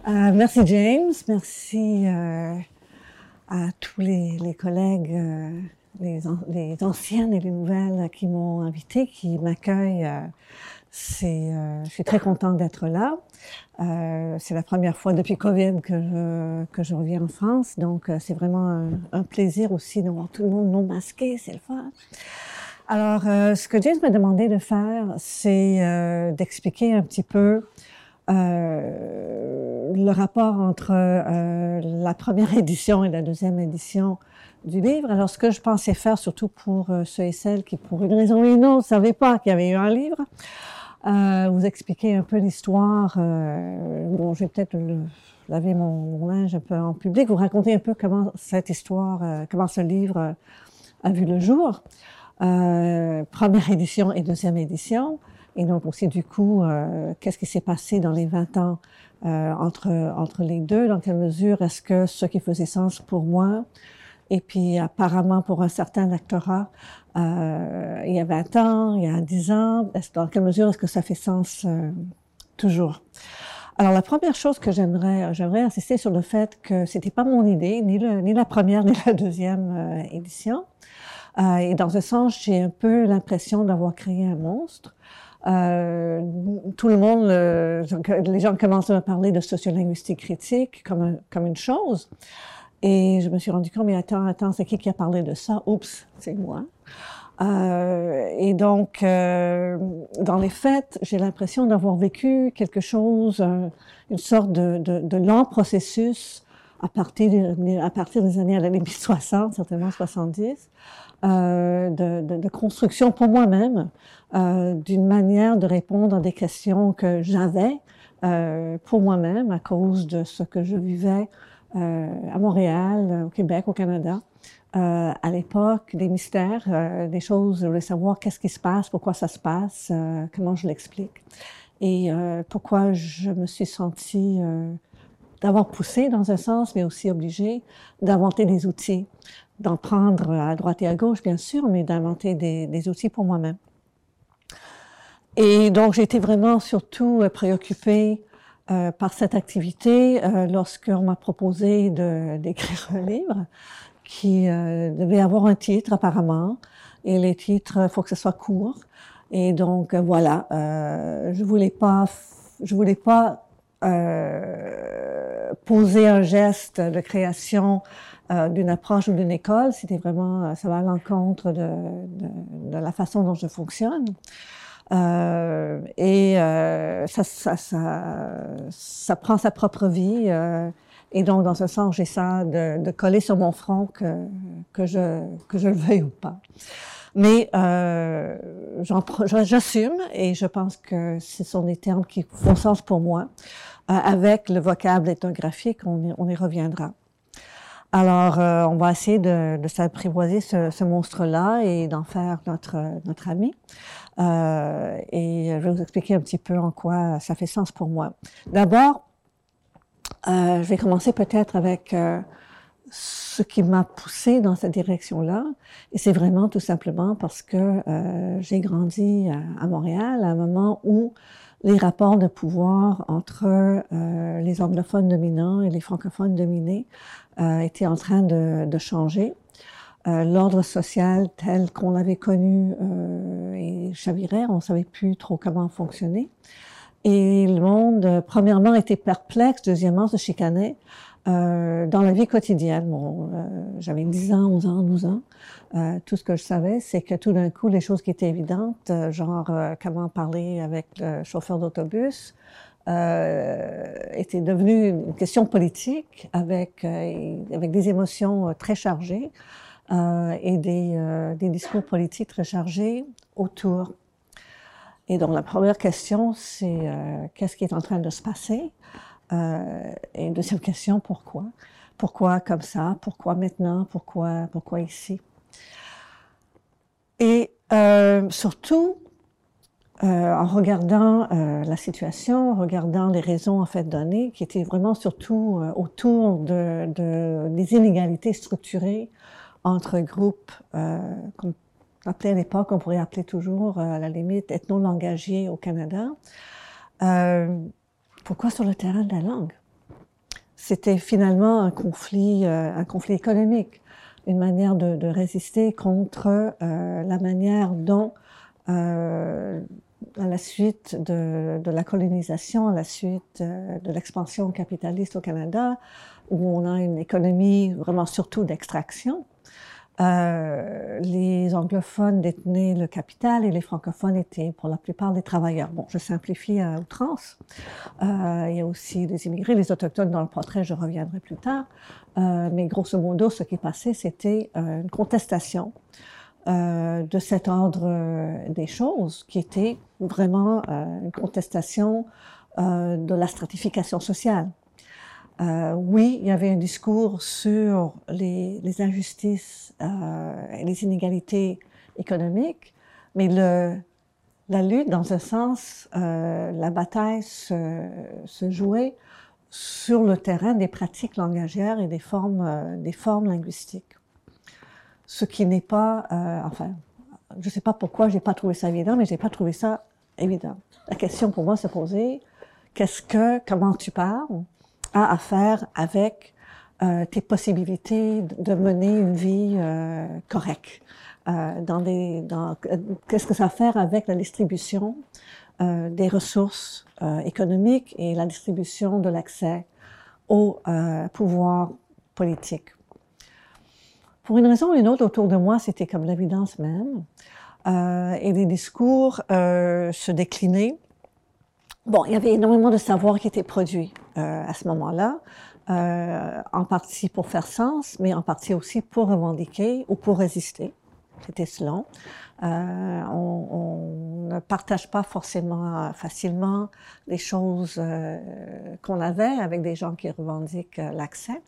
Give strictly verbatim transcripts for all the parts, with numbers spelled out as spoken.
Euh, merci James, merci euh, à tous les, les collègues, euh, les, an les anciennes et les nouvelles qui m'ont invité, qui m'accueillent. Euh, c'est, euh, je suis très contente d'être là. Euh, c'est la première fois depuis Covid que je, que je reviens en France, donc euh, c'est vraiment un, un plaisir aussi de voir tout le monde non masqué, c'est le fun. Alors, euh, ce que James m'a demandé de faire, c'est euh, d'expliquer un petit peu euh, le rapport entre euh, la première édition et la deuxième édition du livre. Alors, ce que je pensais faire, surtout pour euh, ceux et celles qui, pour une raison ou une autre, ne savaient pas qu'il y avait eu un livre, euh, vous expliquer un peu l'histoire. Euh, bon, je vais peut-être laver mon, mon linge un peu en public, vous raconter un peu comment cette histoire, euh, comment ce livre euh, a vu le jour. Euh, première édition et deuxième édition. Et donc aussi, du coup, euh, qu'est-ce qui s'est passé dans les vingt ans euh, entre, entre les deux? Dans quelle mesure est-ce que ce qui faisait sens pour moi, et puis apparemment pour un certain lectorat, euh, il y a vingt ans, il y a dix ans, est-ce, dans quelle mesure est-ce que ça fait sens euh, toujours? Alors, la première chose que j'aimerais, j'aimerais insister sur le fait que c'était pas mon idée, ni, le, ni la première, ni la deuxième euh, édition. Euh, et dans ce sens, j'ai un peu l'impression d'avoir créé un monstre. Euh, tout le monde, euh, les gens commencent à me parler de sociolinguistique critique comme, un, comme une chose. Et je me suis rendu compte, mais attends, attends, c'est qui qui a parlé de ça? Oups, c'est moi. Euh, et donc, euh, dans les faits, j'ai l'impression d'avoir vécu quelque chose, euh, une sorte de, de, de lent processus à partir, des, à partir des années à l'année mille soixante, certainement soixante-dix, euh, de, de, de construction pour moi-même, euh, d'une manière de répondre à des questions que j'avais euh, pour moi-même à cause de ce que je vivais euh, à Montréal, au Québec, au Canada. Euh, à l'époque, des mystères, euh, des choses, je voulais savoir qu'est-ce qui se passe, pourquoi ça se passe, euh, comment je l'explique, et euh, pourquoi je me suis sentie euh, d'avoir poussé dans un sens, mais aussi obligée d'inventer des outils, d'en prendre à droite et à gauche, bien sûr, mais d'inventer des, des outils pour moi-même. Et donc, j'ai été vraiment surtout préoccupée euh, par cette activité euh, lorsqu'on m'a proposé de, d'écrire un livre qui euh, devait avoir un titre apparemment, et les titres, il faut que ce soit court. Et donc euh, voilà, euh, je voulais pas, je voulais pas euh, poser un geste de création euh, d'une approche ou d'une école. C'était vraiment, ça va à l'encontre de, de, de la façon dont je fonctionne. Euh, et euh, ça, ça, ça, ça prend sa propre vie. Euh, et donc, dans ce sens, j'essaie de, de coller sur mon front que, que, je, que je le veuille ou pas. Mais euh, j'assume, et je pense que ce sont des termes qui font sens pour moi. Euh, avec le vocable ethnographique, on y, on y reviendra. Alors, euh, on va essayer de, de s'apprivoiser ce, ce monstre-là et d'en faire notre, notre ami. Euh, et je vais vous expliquer un petit peu en quoi ça fait sens pour moi. D'abord, euh, je vais commencer peut-être avec euh, ce qui m'a poussée dans cette direction-là. Et c'est vraiment tout simplement parce que euh, j'ai grandi à, à Montréal à un moment où les rapports de pouvoir entre euh, les anglophones dominants et les francophones dominés euh, étaient en train de, de changer. Euh, l'ordre social tel qu'on l'avait connu euh, et chavirait, on ne savait plus trop comment fonctionner. Et le monde, euh, premièrement, était perplexe, deuxièmement, se chicanait euh, dans la vie quotidienne. Bon, euh, j'avais dix ans, onze ans, douze ans. Euh, tout ce que je savais, c'est que tout d'un coup, les choses qui étaient évidentes, euh, genre euh, comment parler avec le chauffeur d'autobus, euh, étaient devenues une question politique avec, euh, avec des émotions euh, très chargées. Euh, et des, euh, des discours politiques très chargés autour. Et donc, la première question, c'est euh, qu'est-ce qui est en train de se passer? Euh, et une deuxième question, pourquoi? Pourquoi comme ça? Pourquoi maintenant? Pourquoi, pourquoi ici? Et euh, surtout, euh, en regardant euh, la situation, en regardant les raisons en fait données, qui étaient vraiment surtout euh, autour de, de, des inégalités structurées entre groupes euh, qu'on appelait à l'époque, on pourrait appeler toujours euh, à la limite ethno-langagiers au Canada. Euh, pourquoi sur le terrain de la langue? c'était finalement un conflit, euh, un conflit économique, une manière de, de résister contre euh, la manière dont, euh, à la suite de, de la colonisation, à la suite euh, de l'expansion capitaliste au Canada, où on a une économie vraiment surtout d'extraction, Euh, les anglophones détenaient le capital et les francophones étaient pour la plupart des travailleurs. Bon, je simplifie à outrance. Euh, il y a aussi des immigrés, les autochtones dans le portrait, je reviendrai plus tard. Euh, mais grosso modo, ce qui passait, c'était euh, une contestation euh, de cet ordre euh, des choses, qui était vraiment euh, une contestation euh, de la stratification sociale. Euh, oui, il y avait un discours sur les, les injustices euh, et les inégalités économiques, mais le, la lutte, dans un sens, euh, la bataille se, se jouait sur le terrain des pratiques langagières et des formes, euh, des formes linguistiques. Ce qui n'est pas, euh, enfin, je ne sais pas pourquoi j'ai pas trouvé ça évident, mais j'ai pas trouvé ça évident. La question pour moi se posait, qu'est-ce que, comment tu parles a à faire avec euh, tes possibilités de mener une vie euh, correcte. Euh, dans des, dans, euh, qu'est-ce que ça a à faire avec la distribution euh, des ressources euh, économiques et la distribution de l'accès au euh, pouvoir politique. Pour une raison ou une autre, autour de moi, c'était comme l'évidence même. Euh, et les discours euh, se déclinaient. Bon, il y avait énormément de savoir qui était produit euh, à ce moment-là, euh, en partie pour faire sens, mais en partie aussi pour revendiquer ou pour résister. C'était selon. Euh, on, on ne partage pas forcément facilement les choses euh, qu'on avait avec des gens qui revendiquent euh, l'accès.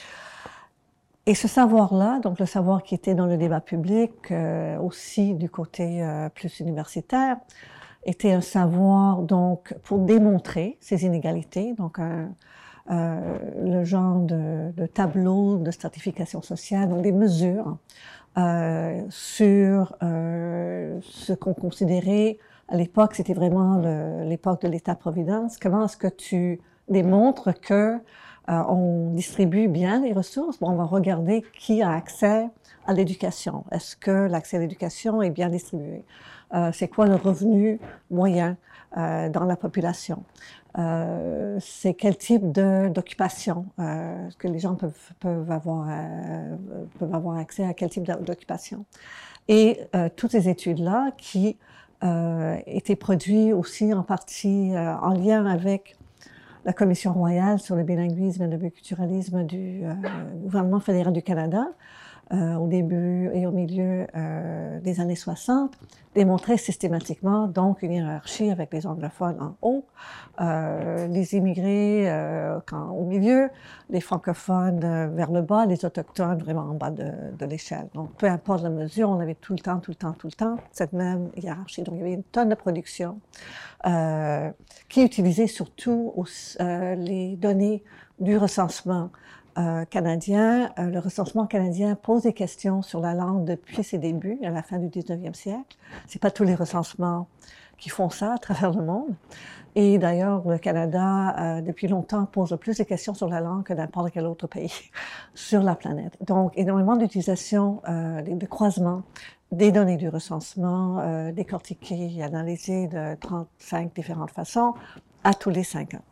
Et ce savoir-là, donc le savoir qui était dans le débat public, euh, aussi du côté euh, plus universitaire, était un savoir donc pour démontrer ces inégalités, donc un, euh, le genre de, de tableau de stratification sociale, donc des mesures euh, sur euh, ce qu'on considérait à l'époque, c'était vraiment l'époque de l'État-providence. Comment est-ce que tu démontres que euh, on distribue bien les ressources? Bon, on va regarder qui a accès à l'éducation. Est-ce que l'accès à l'éducation est bien distribué? Euh, c'est quoi le revenu moyen euh, dans la population? Euh, c'est quel type d'occupation euh, que les gens peuvent, peuvent, avoir, euh, peuvent avoir accès à quel type d'occupation? Et euh, toutes ces études-là qui euh, étaient produites aussi en partie euh, en lien avec la Commission royale sur le bilinguisme et le biculturalisme du euh, gouvernement fédéral du Canada, Euh, au début et au milieu euh, des années soixante, démontrait systématiquement donc une hiérarchie avec les anglophones en haut, euh, les immigrés euh, quand, au milieu, les francophones euh, vers le bas, les autochtones vraiment en bas de, de l'échelle. Donc, peu importe la mesure, on avait tout le temps, tout le temps, tout le temps cette même hiérarchie. Donc, il y avait une tonne de production euh, qui utilisait surtout aussi, euh, les données du recensement Euh, canadien. Euh, le recensement canadien pose des questions sur la langue depuis ses débuts, à la fin du dix-neuvième siècle. C'est pas tous les recensements qui font ça à travers le monde. Et d'ailleurs, le Canada, euh, depuis longtemps, pose le plus de questions sur la langue que n'importe quel autre pays sur la planète. Donc, énormément d'utilisation, euh, de croisement des données du recensement, euh, décortiquées et analysées de trente-cinq différentes façons à tous les cinq ans.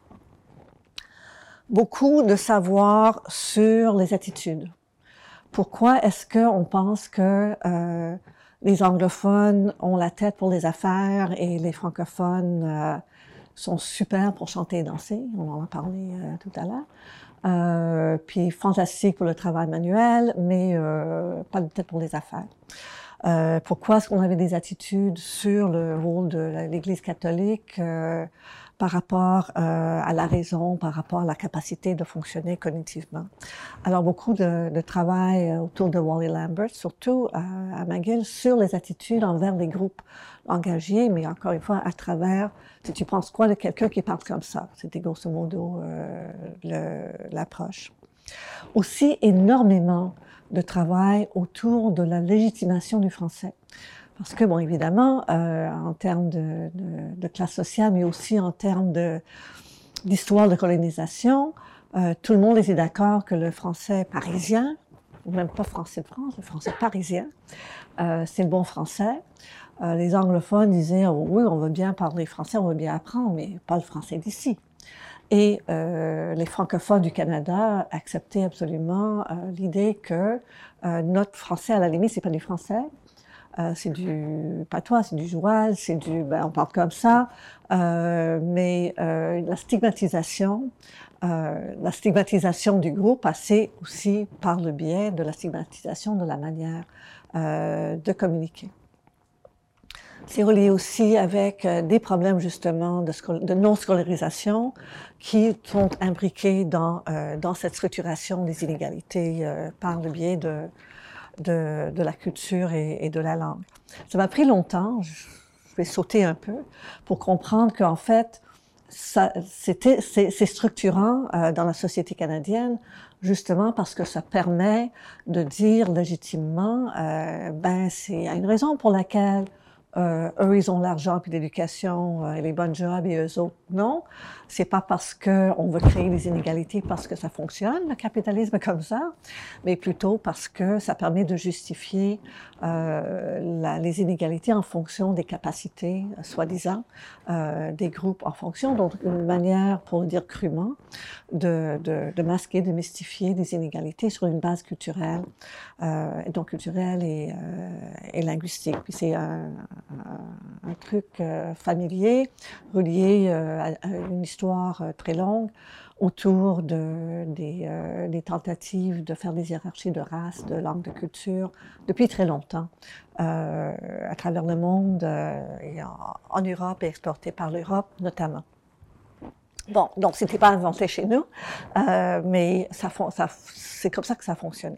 Beaucoup de savoir sur les attitudes. Pourquoi est-ce qu'on pense que euh, les anglophones ont la tête pour les affaires et les francophones euh, sont super pour chanter et danser? On en a parlé euh, tout à l'heure. Euh, puis fantastique pour le travail manuel, mais euh, pas de tête pour les affaires. Euh, pourquoi est-ce qu'on avait des attitudes sur le rôle de l'Église catholique euh, par rapport euh, à la raison, par rapport à la capacité de fonctionner cognitivement? Alors, beaucoup de, de travail autour de Wally Lambert, surtout à, à McGill, sur les attitudes envers les groupes langagiers, mais encore une fois, à travers, si tu penses quoi de quelqu'un qui parle comme ça? C'était grosso modo euh, l'approche. Aussi, énormément de travail autour de la légitimation du français. Parce que, bon, évidemment, euh, en termes de, de, de classe sociale, mais aussi en termes d'histoire de, de colonisation, Euh, tout le monde était d'accord que le français parisien, même pas français de France, le français parisien, euh, c'est le bon français. Euh, les anglophones disaient oh, oui, on veut bien parler français, on veut bien apprendre, mais pas le français d'ici. Et euh, les francophones du Canada acceptaient absolument euh, l'idée que euh, notre français, à la limite, c'est pas du français, euh, c'est du patois, c'est du joual, c'est du, ben, on parle comme ça, euh, mais euh, la stigmatisation, euh, la stigmatisation du groupe passait aussi par le biais de la stigmatisation de la manière euh, de communiquer. C'est relié aussi avec euh, des problèmes justement de, de non-scolarisation qui sont imbriqués dans, euh, dans cette structuration des inégalités euh, par le biais de, de, de la culture et, et de la langue. Ça m'a pris longtemps, je vais sauter un peu, pour comprendre qu'en fait, ça, c'était, c'est, c'est structurant euh, dans la société canadienne, justement parce que ça permet de dire légitimement, euh, ben c'est il y a une raison pour laquelle Euh, eux, ils ont l'argent puis l'éducation euh, et les bonnes jobs et eux autres, non. C'est pas parce qu'on veut créer des inégalités parce que ça fonctionne, le capitalisme comme ça, mais plutôt parce que ça permet de justifier euh, la, les inégalités en fonction des capacités, euh, soi-disant, euh, des groupes en fonction. Donc, une manière, pour dire crûment, de, de, de masquer, de mystifier des inégalités sur une base culturelle, euh, donc culturelle et, euh, et linguistique. Puis c'est un, un, un truc euh, familier, relié euh, à, à une histoire euh, très longue autour de, des, euh, des tentatives de faire des hiérarchies de race, de langue, de culture, depuis très longtemps, euh, à travers le monde, euh, et en, en Europe et exporté par l'Europe notamment. Bon, donc c'était pas inventé chez nous, euh, mais ça, ça, c'est comme ça que ça fonctionnait.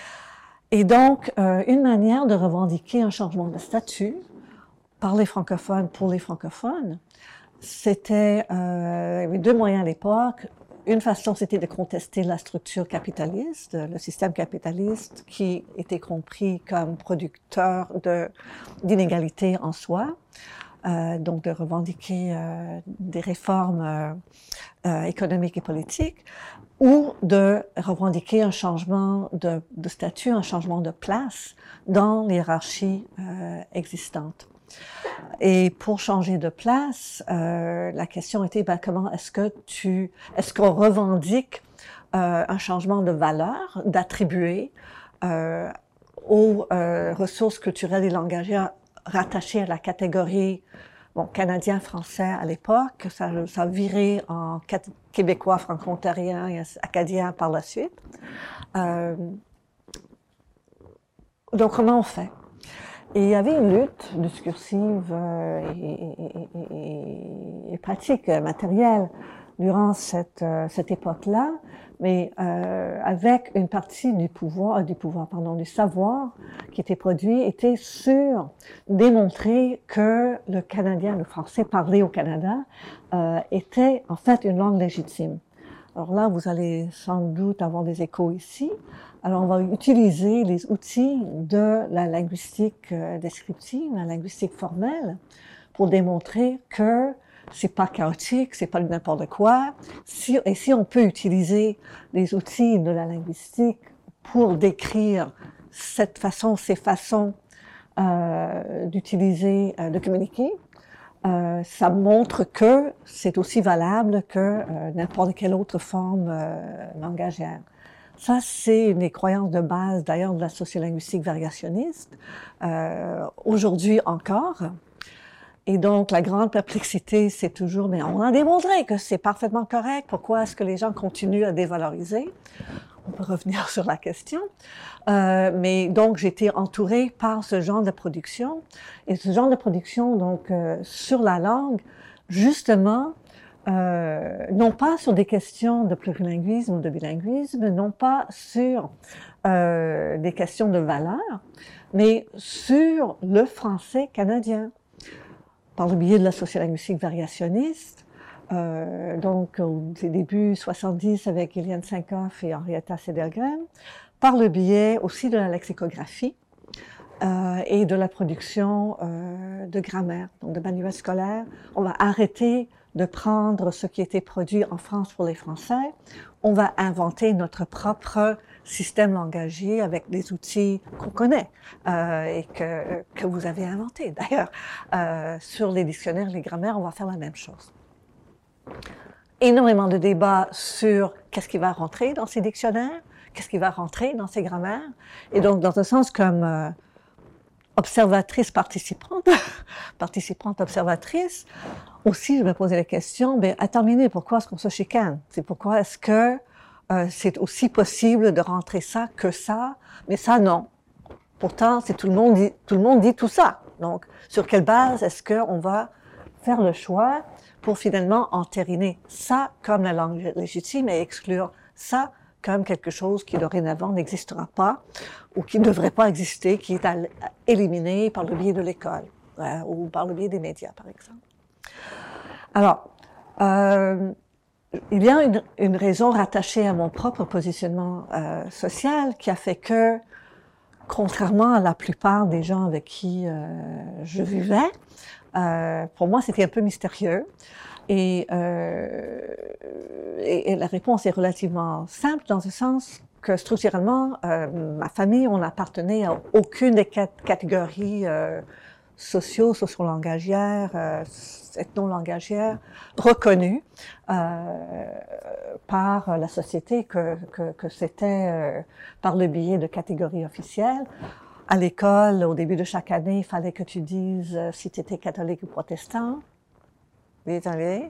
Et donc, euh, une manière de revendiquer un changement de statut par les francophones pour les francophones, c'était, euh, il y avait deux moyens à l'époque. Une façon, c'était de contester la structure capitaliste, le système capitaliste qui était compris comme producteur de, d'inégalités en soi. Euh, donc de revendiquer euh, des réformes euh, euh, économiques et politiques, ou de revendiquer un changement de, de statut, un changement de place dans l'hiérarchie euh, existante. Et pour changer de place, euh, la question était ben, comment est-ce que tu, est-ce qu'on revendique euh, un changement de valeur, d'attribuer euh, aux euh, ressources culturelles et langagières rattachées à la catégorie bon, canadien-français à l'époque, ça, ça virait en québécois, franco-ontarien et acadien par la suite. Euh, donc, comment on fait? Et il y avait une lutte discursive euh, et, et, et, et pratique, matérielle, durant cette, euh, cette époque-là, mais euh, avec une partie du pouvoir, euh, du pouvoir, pardon, du savoir qui était produit, était sur démontrer que le canadien, le français parlé au Canada, euh, était en fait une langue légitime. Alors là, vous allez sans doute avoir des échos ici. Alors, on va utiliser les outils de la linguistique euh, descriptive, la linguistique formelle, pour démontrer que c'est pas chaotique, c'est pas n'importe quoi. Si, et si on peut utiliser les outils de la linguistique pour décrire cette façon, ces façons euh, d'utiliser, euh, de communiquer, euh, ça montre que c'est aussi valable que euh, n'importe quelle autre forme euh, langagière. Ça, c'est une des croyances de base, d'ailleurs, de la sociolinguistique variationniste, euh, aujourd'hui encore. Et donc, la grande perplexité, c'est toujours, mais on a démontré que c'est parfaitement correct. Pourquoi est-ce que les gens continuent à dévaloriser? On peut revenir sur la question. Euh, mais donc, j'étais entourée par ce genre de production. Et ce genre de production, donc, euh, sur la langue, justement, euh, non pas sur des questions de plurilinguisme ou de bilinguisme, non pas sur euh, des questions de valeur, mais sur le français canadien, par le biais de la sociolinguistique variationniste, euh, donc au début soixante-dix avec Gillian Sankoff et Henrietta Cedergren, par le biais aussi de la lexicographie, euh, et de la production euh, de grammaire, donc de manuels scolaires. On va arrêter de prendre ce qui était produit en France pour les Français. On va inventer notre propre système langagier avec des outils qu'on connaît euh, et que, que vous avez inventés. D'ailleurs, euh, sur les dictionnaires, les grammaires, on va faire la même chose. Énormément de débats sur qu'est-ce qui va rentrer dans ces dictionnaires, qu'est-ce qui va rentrer dans ces grammaires. Et donc, dans un sens comme euh, observatrice participante, participante observatrice, aussi je me posais la question, ben, à terminer, pourquoi est-ce qu'on se chicane? C'est pourquoi est-ce que euh, c'est aussi possible de rentrer ça que ça, mais ça non. Pourtant, c'est tout le monde dit, tout le monde dit tout ça. Donc, sur quelle base est-ce qu'on va faire le choix pour finalement entériner ça comme la langue légitime et exclure ça comme quelque chose qui dorénavant n'existera pas ou qui ne devrait pas exister, qui est à éliminer par le biais de l'école euh, ou par le biais des médias, par exemple. Alors, euh, il y a une, une raison rattachée à mon propre positionnement euh, social qui a fait que, contrairement à la plupart des gens avec qui euh, je vivais, euh, pour moi c'était un peu mystérieux. Et, euh, et, et la réponse est relativement simple dans le sens que structurellement, euh, ma famille, on n'appartenait à aucune des quatre catégories euh, socio, socio-langagières, euh, ethno-langagières reconnues euh, par la société, que, que, que c'était euh, par le biais de catégories officielles. À l'école, au début de chaque année, il fallait que tu dises euh, si tu étais catholique ou protestant. Désolé.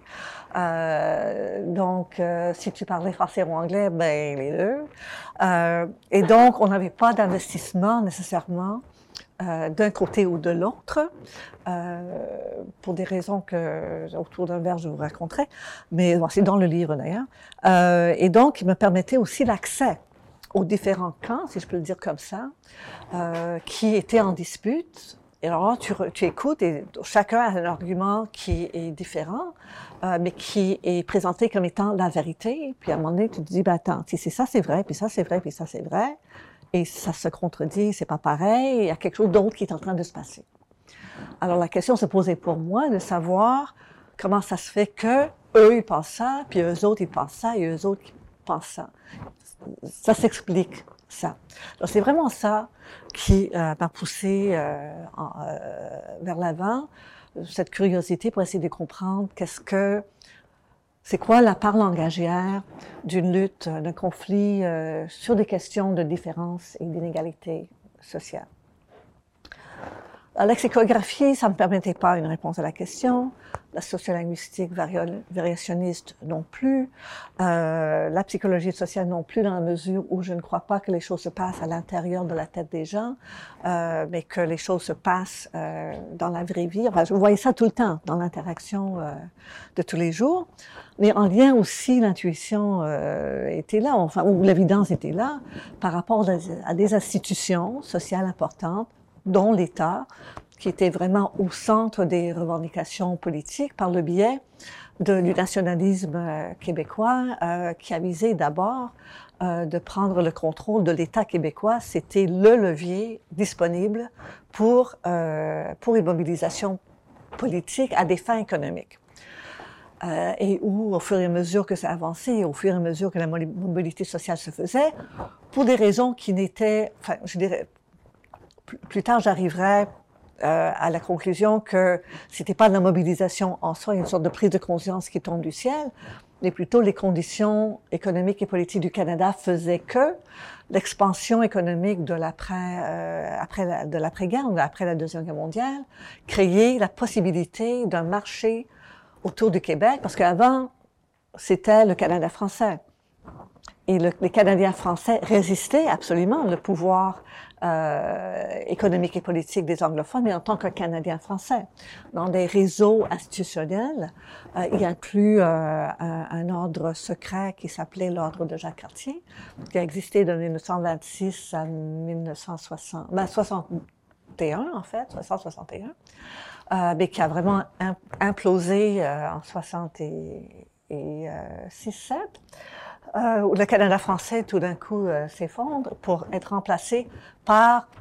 Euh, donc, euh, si tu parlais français ou anglais, ben les deux. Euh, et donc, on n'avait pas d'investissement nécessairement euh, d'un côté ou de l'autre, euh, pour des raisons que autour d'un verre je vous raconterai, mais bon, c'est dans le livre d'ailleurs. Euh, et donc, il me permettait aussi l'accès aux différents camps, si je peux le dire comme ça, euh, qui étaient en dispute. Et alors là, tu, tu écoutes et chacun a un argument qui est différent, euh, mais qui est présenté comme étant la vérité. Puis à un moment donné, tu te dis, ben attends, si c'est ça, c'est vrai, puis ça, c'est vrai, puis ça, c'est vrai. Et ça se contredit, c'est pas pareil. Il y a quelque chose d'autre qui est en train de se passer. Alors la question se posait pour moi de savoir comment ça se fait que eux, ils pensent ça, puis eux autres, ils pensent ça, et eux autres, ils pensent ça. Ça s'explique. Ça. Donc c'est vraiment ça qui euh, m'a poussé euh, en, euh, vers l'avant, cette curiosité pour essayer de comprendre qu'est-ce que, c'est quoi la part langagière d'une lutte, d'un conflit euh, sur des questions de différence et d'inégalité sociale. La lexicographie, ça ne me permettait pas une réponse à la question. La sociolinguistique variationniste non plus. Euh, la psychologie sociale non plus, dans la mesure où je ne crois pas que les choses se passent à l'intérieur de la tête des gens, euh, mais que les choses se passent euh, dans la vraie vie. Enfin, je voyais ça tout le temps, dans l'interaction euh, de tous les jours. Mais en lien aussi, l'intuition euh, était là, enfin, ou l'évidence était là, par rapport à des institutions sociales importantes, dont l'État, qui était vraiment au centre des revendications politiques par le biais de, du nationalisme euh, québécois, euh, qui a visé d'abord euh, de prendre le contrôle de l'État québécois. C'était le levier disponible pour, euh, pour une mobilisation politique à des fins économiques. Euh, et où, au fur et à mesure que ça avançait, au fur et à mesure que la mobilité sociale se faisait, pour des raisons qui n'étaient, enfin, je dirais, plus tard, j'arriverai euh, à la conclusion que c'était pas de la mobilisation en soi, une sorte de prise de conscience qui tombe du ciel, mais plutôt les conditions économiques et politiques du Canada faisaient que l'expansion économique de l'après, euh, après la, de l'après-guerre, après la Deuxième Guerre mondiale, créait la possibilité d'un marché autour du Québec, parce qu'avant, c'était le Canada français. Et le, les Canadiens français résistaient absolument au pouvoir euh, économique et politique des anglophones, mais en tant que Canadiens français. Dans des réseaux institutionnels, euh, il inclut euh, un, un ordre secret qui s'appelait l'ordre de Jacques Cartier, qui a existé de mille neuf cent vingt-six à mille neuf cent soixante, ben soixante et un en fait, soixante soixante et un, euh, mais qui a vraiment implosé euh, en soixante et six sept. Euh, où le Canada français, tout d'un coup, euh, s'effondre pour être remplacé par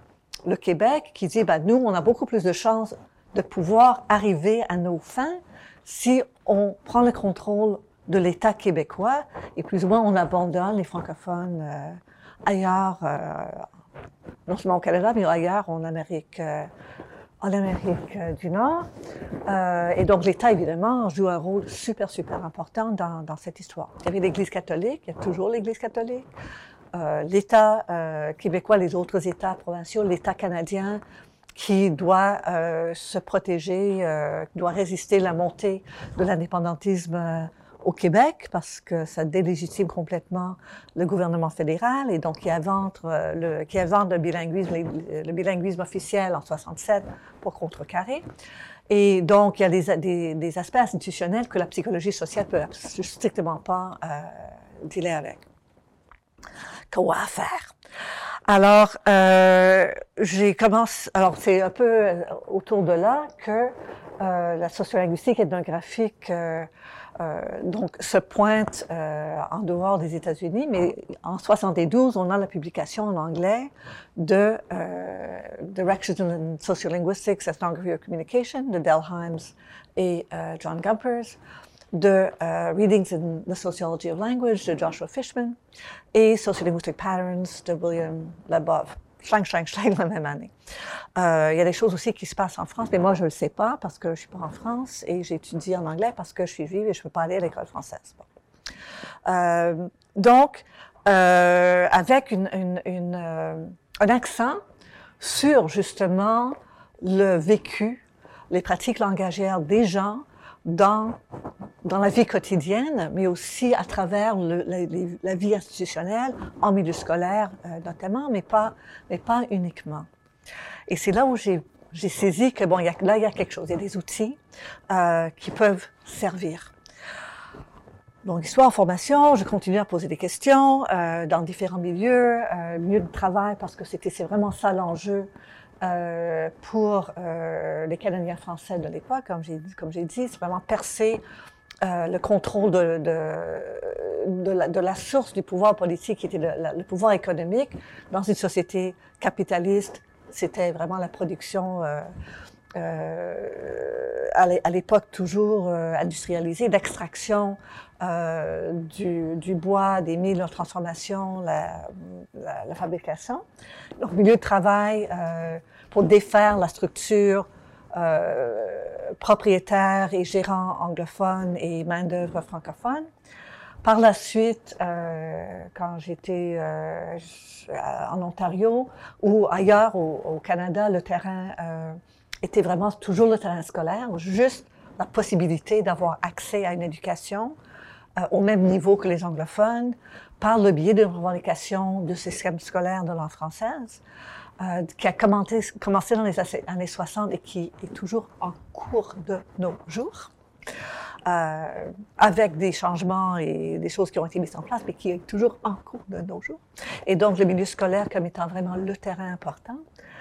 le Québec qui dit, ben, nous, on a beaucoup plus de chances de pouvoir arriver à nos fins si on prend le contrôle de l'État québécois et plus ou moins on abandonne les francophones euh, ailleurs, euh, non seulement au Canada, mais ailleurs en Amérique, euh, en Amérique euh, du Nord. Euh, et donc l'État, évidemment, joue un rôle super, super important dans, dans cette histoire. Il y avait l'Église catholique, il y a toujours l'Église catholique. Euh, L'État euh, québécois, les autres États provinciaux, l'État canadien, qui doit euh, se protéger, euh, qui doit résister à la montée de l'indépendantisme euh, au Québec, parce que ça délégitime complètement le gouvernement fédéral, et donc qui invente, euh, le, qui invente le, bilinguisme, le bilinguisme officiel en soixante-sept pour contrecarrer. Et donc, il y a des, des, des aspects institutionnels que la psychologie sociale peut strictement pas euh, dealer avec. Quoi faire? Alors, euh, j'ai commencé. Alors, c'est un peu autour de là que euh, la sociolinguistique et ethnographique euh, euh, donc se pointe euh, en dehors des États-Unis, mais en soixante-douze, on a la publication en anglais de euh, Directions in Sociolinguistics, Ethnography of Communication de Del Hymes et euh, John Gumpers, de uh, Readings in the Sociology of Language de Joshua Fishman et Sociolinguistic Patterns de William Labov. Schlang, schlang, schlang, la même année. Euh, il y a des choses aussi qui se passent en France, mais moi, je ne le sais pas parce que je ne suis pas en France et j'étudie en anglais parce que je suis juive et je ne peux pas aller à l'école française. Bon. Euh, donc, euh, avec une, une, une, euh, un accent sur, justement, le vécu, les pratiques langagières des gens dans, dans la vie quotidienne, mais aussi à travers le, la, les, la vie institutionnelle, en milieu scolaire euh, notamment, mais pas, mais pas uniquement. Et c'est là où j'ai, j'ai saisi que, bon, il y a, là, il y a quelque chose, il y a des outils euh, qui peuvent servir. Donc, histoire en formation, je continue à poser des questions euh, dans différents milieux, euh, milieux de travail, parce que c'était, c'est vraiment ça l'enjeu Euh, pour euh, les Canadiens français de l'époque, comme j'ai dit, comme j'ai dit, c'est vraiment percer euh, le contrôle de, de, de, la, de la source du pouvoir politique, qui était le, la, le pouvoir économique. Dans une société capitaliste, c'était vraiment la production euh, euh, à l'époque toujours euh, industrialisée, d'extraction euh, du, du bois, des milles de transformation, la, la, la fabrication. Donc, milieu de travail euh, pour défaire la structure euh, propriétaire et gérant anglophone et main-d'œuvre francophone. Par la suite, euh, quand j'étais euh, en Ontario ou ailleurs au, au Canada, le terrain euh, était vraiment toujours le terrain scolaire, juste la possibilité d'avoir accès à une éducation euh, au même niveau que les anglophones, par le biais d'une revendication du système scolaire de langue française, euh, qui a commencé, commencé dans les années soixante et qui est toujours en cours de nos jours. Euh, avec des changements et des choses qui ont été mises en place, mais qui est toujours en cours de nos jours. Et donc, le milieu scolaire comme étant vraiment le terrain important.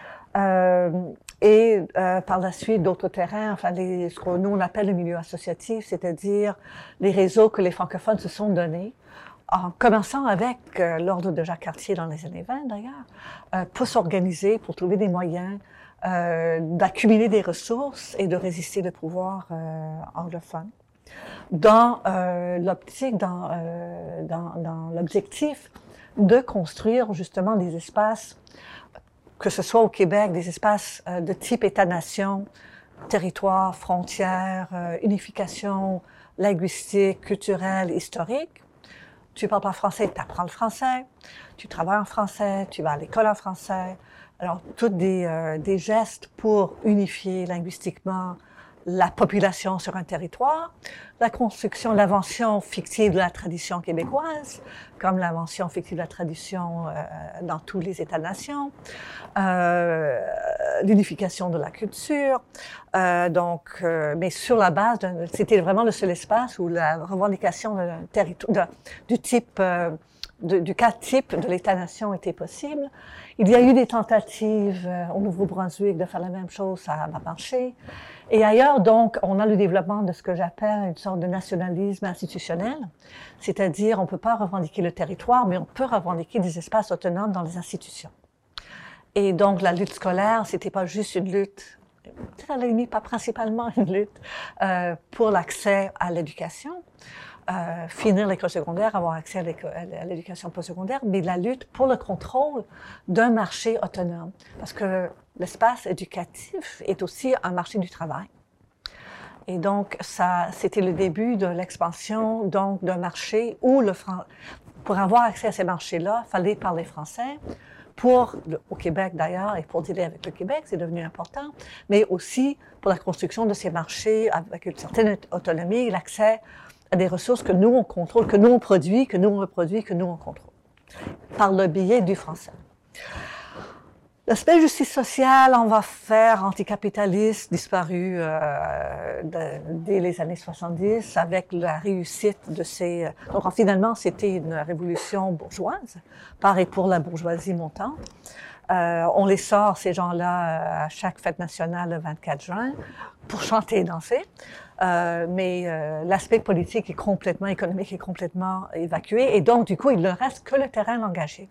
Euh, et euh, par la suite, d'autres terrains, enfin, les, ce que nous, on appelle le milieu associatif, c'est-à-dire les réseaux que les francophones se sont donnés, en commençant avec euh, l'Ordre de Jacques Cartier dans les années vingt, d'ailleurs, euh, pour s'organiser, pour trouver des moyens euh, d'accumuler des ressources et de résister le pouvoir euh, anglophone. Dans euh, l'optique, dans, euh, dans, dans l'objectif de construire justement des espaces, que ce soit au Québec, des espaces euh, de type État-nation, territoire, frontières, euh, unification linguistique, culturelle, historique. Tu parles pas français, tu apprends le français, tu travailles en français, tu vas à l'école en français. Alors, tous des, euh, des gestes pour unifier linguistiquement la population sur un territoire, la construction, l'invention fictive de la tradition québécoise, comme l'invention fictive de la tradition euh, dans tous les États-nations, euh, l'unification de la culture, euh, donc, euh, mais sur la base, d'un, c'était vraiment le seul espace où la revendication d'un territoire, de, du type, euh, de, du cas type de l'État-nation était possible. Il y a eu des tentatives euh, au Nouveau-Brunswick de faire la même chose, ça n'a pas marché. Et ailleurs, donc, on a le développement de ce que j'appelle une sorte de nationalisme institutionnel, c'est-à-dire on ne peut pas revendiquer le territoire, mais on peut revendiquer des espaces autonomes dans les institutions. Et donc, la lutte scolaire, c'était pas juste une lutte, peut-être à la limite pas principalement une lutte euh, pour l'accès à l'éducation, euh, finir l'école secondaire, avoir accès à l'éducation postsecondaire, mais la lutte pour le contrôle d'un marché autonome. Parce que l'espace éducatif est aussi un marché du travail. Et donc, ça, c'était le début de l'expansion donc d'un marché où le Fran- pour avoir accès à ces marchés-là, il fallait parler français. Pour le, au Québec d'ailleurs, et pour dealer avec le Québec, c'est devenu important, mais aussi pour la construction de ces marchés avec une certaine autonomie, l'accès à des ressources que nous on contrôle, que nous on produit, que nous on reproduit, que nous on contrôle, par le biais du français. L'aspect justice sociale, on va faire anticapitaliste, disparu euh, de, dès les années soixante-dix, avec la réussite de ces... Donc finalement, c'était une révolution bourgeoise, par et pour la bourgeoisie montante. Euh, on les sort, ces gens-là, à chaque fête nationale le vingt-quatre juin, pour chanter et danser. Euh, mais euh, l'aspect politique est complètement, économique est complètement évacué, et donc du coup, il ne reste que le terrain langagier.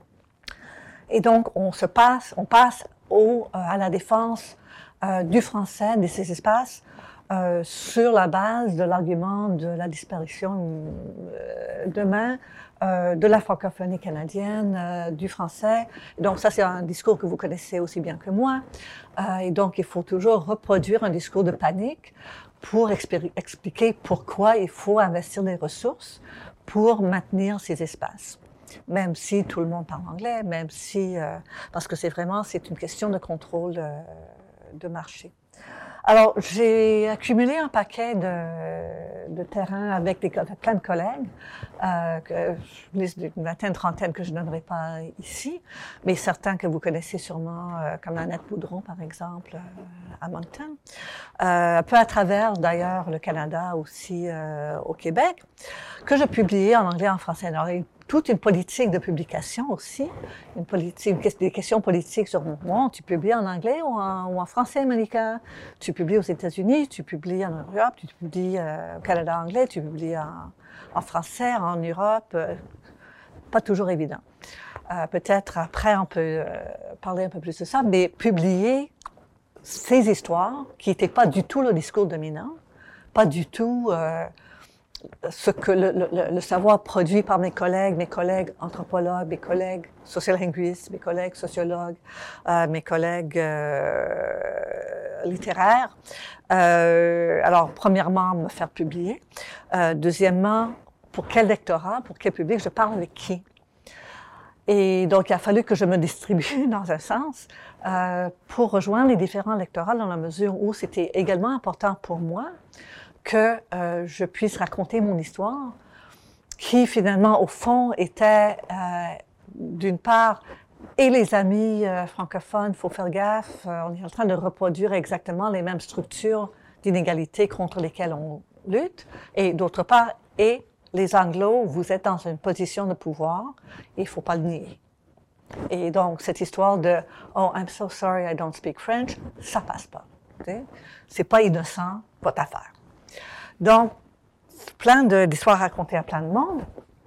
Et donc, on se passe, on passe au, euh, à la défense euh, du français, de ces espaces, euh, sur la base de l'argument de la disparition euh, demain euh, de la francophonie canadienne, euh, du français. Et donc, ça, c'est un discours que vous connaissez aussi bien que moi. Euh, et donc, il faut toujours reproduire un discours de panique pour expliquer pourquoi il faut investir des ressources pour maintenir ces espaces. Même si tout le monde parle anglais, même si... Euh, parce que c'est vraiment, c'est une question de contrôle euh, de marché. Alors, j'ai accumulé un paquet de, de terrain avec, des, avec plein de collègues, euh, que, une liste d'une vingtaine, trentaine que je ne donnerai pas ici, mais certains que vous connaissez sûrement, euh, comme Annette Boudreau, par exemple, euh, à Moncton. Euh, un peu à travers, d'ailleurs, le Canada, aussi euh, au Québec, que je publiais en anglais et en français. Alors, toute une politique de publication aussi, une politique, des questions politiques sur bon, tu publies en anglais ou en, ou en français, Malika? Tu publies aux États-Unis, tu publies en Europe, tu publies euh, au Canada anglais, tu publies en, en français, en Europe. Euh, pas toujours évident. Euh, peut-être après, on peut euh, parler un peu plus de ça, mais publier ces histoires qui n'étaient pas du tout le discours dominant, pas du tout... Euh, ce que le, le, le savoir produit par mes collègues, mes collègues anthropologues, mes collègues sociolinguistes, mes collègues sociologues, euh, mes collègues euh, littéraires. Euh, alors, premièrement, me faire publier. Euh, deuxièmement, pour quel lectorat, pour quel public, je parle avec qui. Et donc, il a fallu que je me distribue dans un sens euh, pour rejoindre les différents lectorats dans la mesure où c'était également important pour moi que euh, je puisse raconter mon histoire, qui finalement, au fond, était euh, d'une part, et les amis euh, francophones, il faut faire gaffe, euh, on est en train de reproduire exactement les mêmes structures d'inégalité contre lesquelles on lutte, et d'autre part, et les anglos, vous êtes dans une position de pouvoir, et il ne faut pas le nier. Et donc, cette histoire de « Oh, I'm so sorry, I don't speak French », ça passe pas. C'est pas innocent, votre affaire. Donc, plein de, d'histoires racontées à plein de monde.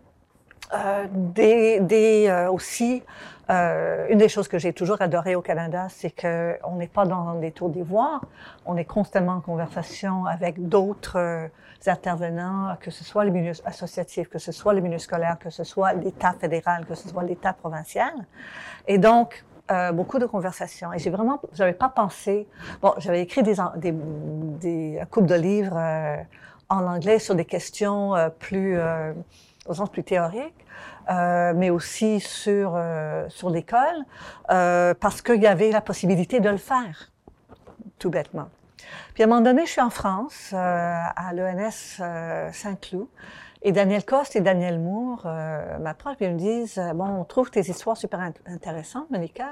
Euh, des, des, euh, aussi, euh, une des choses que j'ai toujours adoré au Canada, c'est qu'on n'est pas dans des tours d'ivoire, on est constamment en conversation avec d'autres euh, intervenants, que ce soit les milieux associatifs, que ce soit les milieux scolaires, que ce soit l'État fédéral, que ce soit l'État provincial. Et donc, Euh, beaucoup de conversations. Et j'ai vraiment, j'avais pas pensé. Bon, j'avais écrit des, des, des coupes de livres euh, en anglais sur des questions euh, plus, euh, au sens plus théoriques, euh, mais aussi sur euh, sur l'école, euh, parce qu'il y avait la possibilité de le faire, tout bêtement. Puis à un moment donné, je suis en France, euh, à l'E N S euh, Saint-Cloud. Et Daniel Coste et Daniel Moore euh, m'approchent et me disent « Bon, on trouve tes histoires super int- intéressantes, Malika,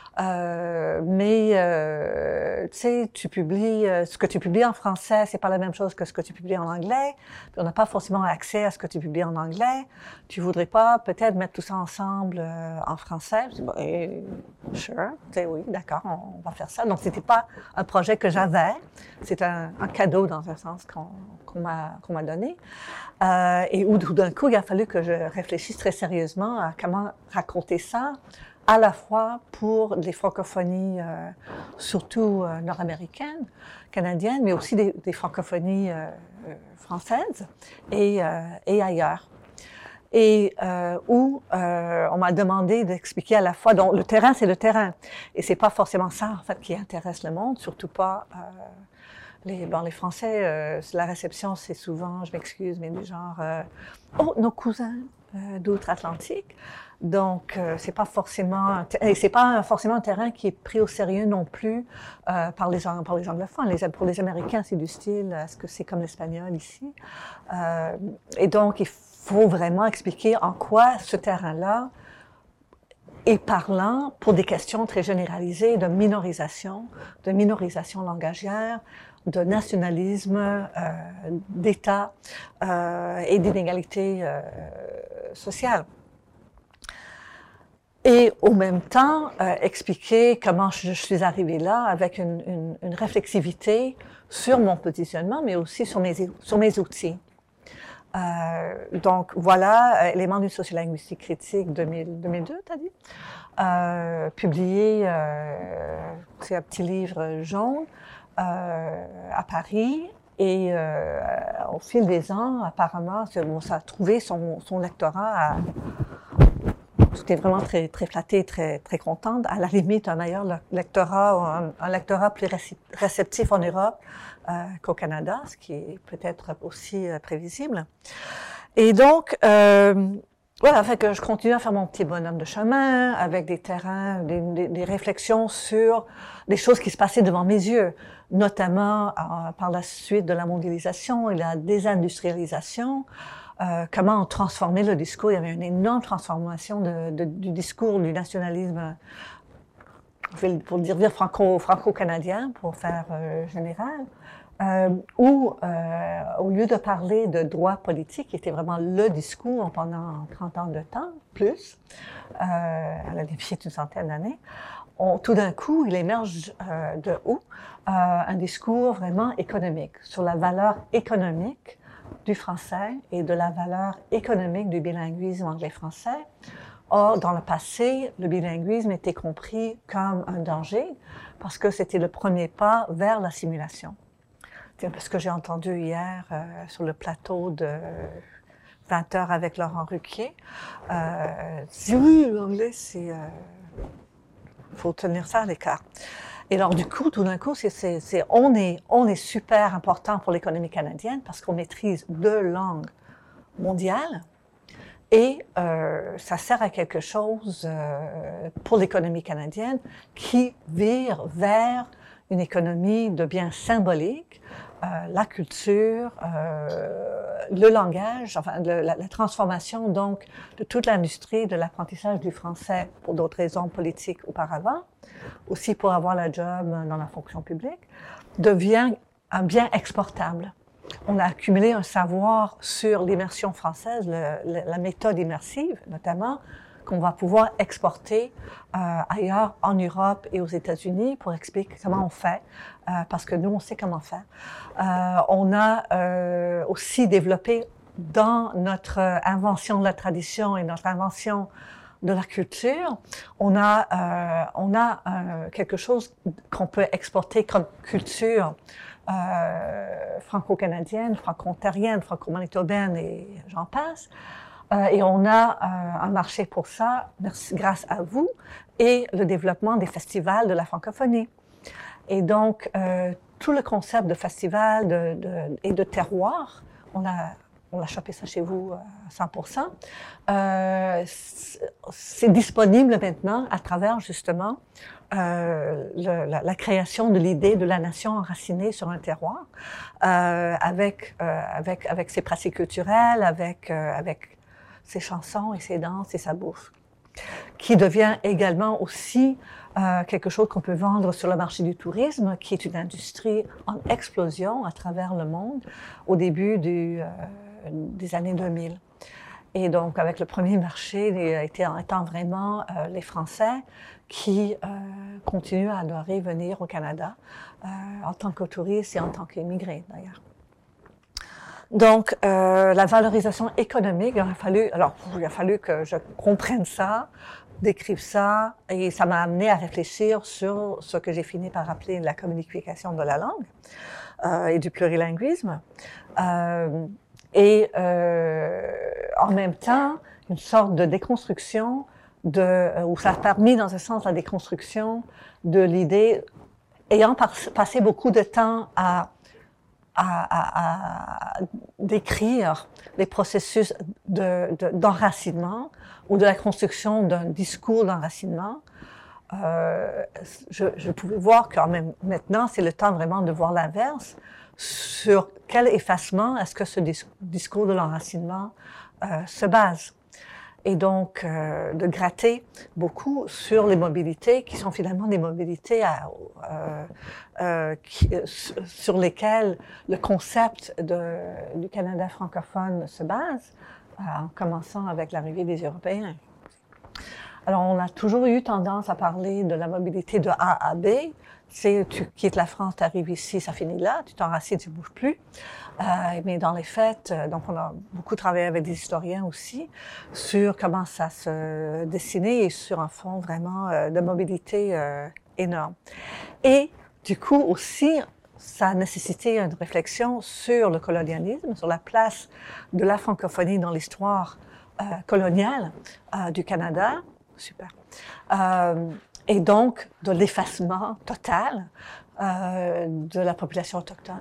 euh, mais euh, tu sais, tu publies, euh, ce que tu publies en français, c'est pas la même chose que ce que tu publies en anglais, puis on n'a pas forcément accès à ce que tu publies en anglais. Tu voudrais pas peut-être mettre tout ça ensemble euh, en français? » Je dis bon, eh, « Sure, tu sais, oui, d'accord, on, on va faire ça. » Donc, c'était pas un projet que j'avais, c'est un, un cadeau dans un sens qu'on, qu'on m'a, qu'on m'a donné. Euh, et où tout d'un coup, il a fallu que je réfléchisse très sérieusement à comment raconter ça à la fois pour les francophonies, euh, surtout euh, nord-américaines, canadiennes, mais aussi des, des francophonies euh, euh, françaises et, euh, et ailleurs. Et euh, où euh, on m'a demandé d'expliquer à la fois, donc le terrain, c'est le terrain. Et c'est pas forcément ça, en fait, qui intéresse le monde, surtout pas... Euh, Les, bon, les Français, euh, la réception, c'est souvent, je m'excuse, mais du genre, euh, oh, nos cousins euh, d'outre-Atlantique. Donc, euh, c'est pas forcément, et c'est pas forcément un terrain qui est pris au sérieux non plus euh, par les par les anglophones. Les, pour les Américains, c'est du style, est-ce que c'est comme l'espagnol ici? Euh, et donc, il faut vraiment expliquer en quoi ce terrain-là est parlant pour des questions très généralisées de minorisation, de minorisation langagière, de nationalisme, euh, d'État euh, et d'inégalité euh, sociale. Et au même temps, euh, expliquer comment je, je suis arrivée là avec une, une, une réflexivité sur mon positionnement, mais aussi sur mes, sur mes outils. Euh, donc voilà, éléments d'une sociolinguistique critique deux mille, deux mille deux, t'as dit, euh, publié, euh, c'est un petit livre jaune, euh, à Paris, et euh, au fil des ans, apparemment, bon, ça a trouvé son, son lectorat. À, j'étais vraiment très, très flattée, très, très contente. À la limite, un meilleur lectorat, un, un lectorat plus réceptif en Europe euh, qu'au Canada, ce qui est peut-être aussi euh, prévisible. Et donc, euh, voilà, fait que je continue à faire mon petit bonhomme de chemin avec des terrains, des, des, des réflexions sur des choses qui se passaient devant mes yeux, notamment euh, par la suite de la mondialisation et la désindustrialisation. Euh, comment on transformait le discours. Il y avait une énorme transformation de, de, du discours du nationalisme, pour dire, dire franco, franco-canadien, pour faire euh, général, euh, où, euh, au lieu de parler de droit politique, qui était vraiment le discours pendant trente ans de temps, plus, euh, à la limite d'une centaine d'années, on, tout d'un coup, il émerge euh, de où euh, un discours vraiment économique, sur la valeur économique du français et de la valeur économique du bilinguisme anglais-français. Or, dans le passé, le bilinguisme était compris comme un danger parce que c'était le premier pas vers l'assimilation. C'est parce que j'ai entendu hier euh, sur le plateau de vingt heures avec Laurent Ruquier, euh, oui, l'anglais, c'est... Euh, faut tenir ça à l'écart. Et alors, du coup, tout d'un coup, c'est, c'est, c'est, on, est, on est super important pour l'économie canadienne parce qu'on maîtrise deux langues mondiales et euh, ça sert à quelque chose euh, pour l'économie canadienne qui vire vers une économie de biens symboliques, euh, la culture, euh, le langage, enfin le, la, la transformation donc de toute l'industrie de l'apprentissage du français pour d'autres raisons politiques auparavant, aussi pour avoir la job dans la fonction publique, devient un bien exportable. On a accumulé un savoir sur l'immersion française, le, le, la méthode immersive notamment, qu'on va pouvoir exporter euh, ailleurs, en Europe et aux États-Unis, pour expliquer comment on fait, euh, parce que nous, on sait comment faire. Euh, on a euh, aussi développé dans notre invention de la tradition et notre invention de la culture, on a, euh, on a euh, quelque chose qu'on peut exporter comme culture euh, franco-canadienne, franco-ontarienne, franco-manitobaine et j'en passe. Euh, et on a euh, un marché pour ça, merci, grâce à vous, et le développement des festivals de la francophonie. Et donc, euh, tout le concept de festival de, de, et de terroir, on a, on a chopé ça chez vous à cent pour cent, euh, c'est disponible maintenant à travers, justement, euh, le, la, la création de l'idée de la nation enracinée sur un terroir, euh, avec, euh, avec, avec ses pratiques culturelles, avec, euh, avec ses chansons et ses danses et sa bouffe, qui devient également aussi euh, quelque chose qu'on peut vendre sur le marché du tourisme, qui est une industrie en explosion à travers le monde au début du, euh, des années deux mille. Et donc, avec le premier marché étant, étant vraiment euh, les Français qui euh, continuent à adorer venir au Canada euh, en tant que touristes et en tant qu'immigrés, d'ailleurs. Donc, euh, la valorisation économique, il a fallu, alors, il a fallu que je comprenne ça décrivent ça et ça m'a amené à réfléchir sur ce que j'ai fini par appeler la communication de la langue euh, et du plurilinguisme. Euh, et euh, en même temps, une sorte de déconstruction de, où ça a permis dans un sens la déconstruction de l'idée, ayant par, passé beaucoup de temps à À, à, à décrire les processus de, de, d'enracinement ou de la construction d'un discours d'enracinement, euh, je, je pouvais voir que même maintenant, c'est le temps vraiment de voir l'inverse, sur quel effacement est-ce que ce dis- discours de l'enracinement euh, se base. Et donc, euh, de gratter beaucoup sur les mobilités qui sont finalement des mobilités à, euh, euh, qui, euh, sur lesquelles le concept de, du Canada francophone se base, euh, en commençant avec l'arrivée des Européens. Alors, on a toujours eu tendance à parler de la mobilité de A à B. C'est, tu quittes la France, tu arrives ici, ça finit là, tu t'enracines, tu ne bouges plus. Euh, mais dans les faits, donc on a beaucoup travaillé avec des historiens aussi sur comment ça se dessinait et sur un fond vraiment euh, de mobilité euh, énorme. Et du coup aussi, ça a nécessité une réflexion sur le colonialisme, sur la place de la francophonie dans l'histoire euh, coloniale euh, du Canada. Super. Euh, et donc de l'effacement total euh, de la population autochtone.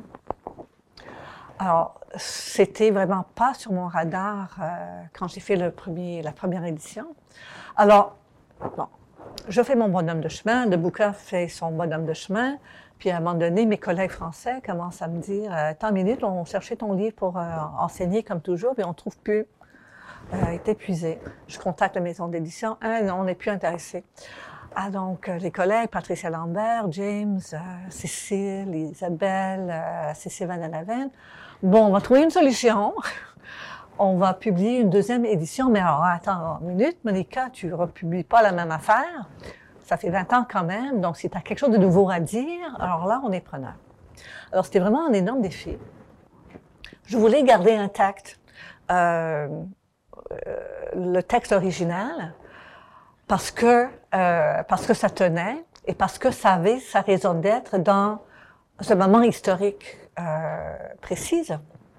Alors, c'était vraiment pas sur mon radar euh, quand j'ai fait le premier, la première édition. Alors, bon, je fais mon bonhomme de chemin, Debouka fait son bonhomme de chemin, puis à un moment donné, mes collègues français commencent à me dire euh, « Tant minute, on cherchait ton livre pour euh, enseigner comme toujours, mais on ne trouve plus. Euh, » Il est épuisé. Je contacte la maison d'édition, ah, « non, on n'est plus intéressé. » Ah, donc, euh, les collègues, Patricia Lambert, James, euh, Cécile, Isabelle, euh, Cécile Van Alaven. Bon, on va trouver une solution. On va publier une deuxième édition. Mais alors, attends une minute, Monica, tu ne republies pas la même affaire. Ça fait vingt ans quand même. Donc, si tu as quelque chose de nouveau à dire, alors là, on est preneur. Alors, c'était vraiment un énorme défi. Je voulais garder intact euh, euh, le texte original, parce que, euh, parce que ça tenait et parce que ça avait sa raison d'être dans ce moment historique euh, précis.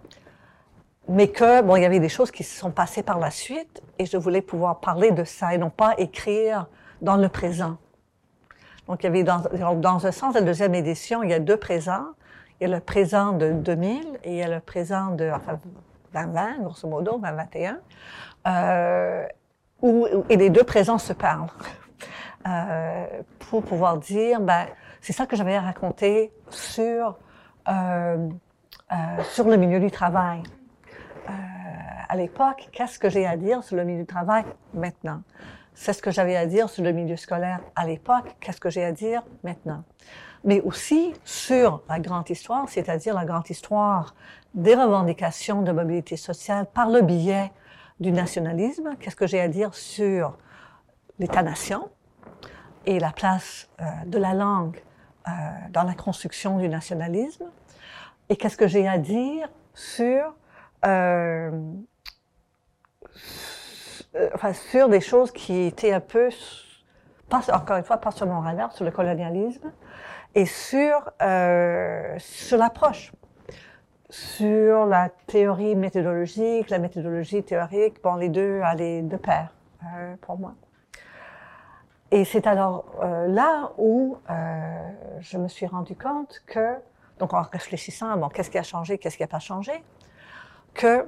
Mais que, bon, il y avait des choses qui se sont passées par la suite et je voulais pouvoir parler de ça et non pas écrire dans le présent. Donc, il y avait dans, dans un sens, la deuxième édition, il y a deux présents. Il y a le présent de deux mille et il y a le présent de, enfin, vingt vingt, grosso modo, vingt vingt et un. Euh, Où, et les deux présents se parlent, euh, pour pouvoir dire, ben, c'est ça que j'avais à raconter sur, euh, euh, sur le milieu du travail. Euh, à l'époque, qu'est-ce que j'ai à dire sur le milieu du travail maintenant? C'est ce que j'avais à dire sur le milieu scolaire à l'époque, qu'est-ce que j'ai à dire maintenant? Mais aussi sur la grande histoire, c'est-à-dire la grande histoire des revendications de mobilité sociale par le biais du nationalisme, qu'est-ce que j'ai à dire sur l'État-nation et la place euh, de la langue euh, dans la construction du nationalisme, et qu'est-ce que j'ai à dire sur, euh, euh, enfin, sur des choses qui étaient un peu, pas, encore une fois, pas sur mon radar, sur le colonialisme, et sur, euh, sur l'approche. Sur la théorie méthodologique, la méthodologie théorique, bon, les deux allaient de pair, euh, pour moi. Et c'est alors euh, là où euh, je me suis rendu compte que, donc en réfléchissant, bon, qu'est-ce qui a changé, qu'est-ce qui n'a pas changé, que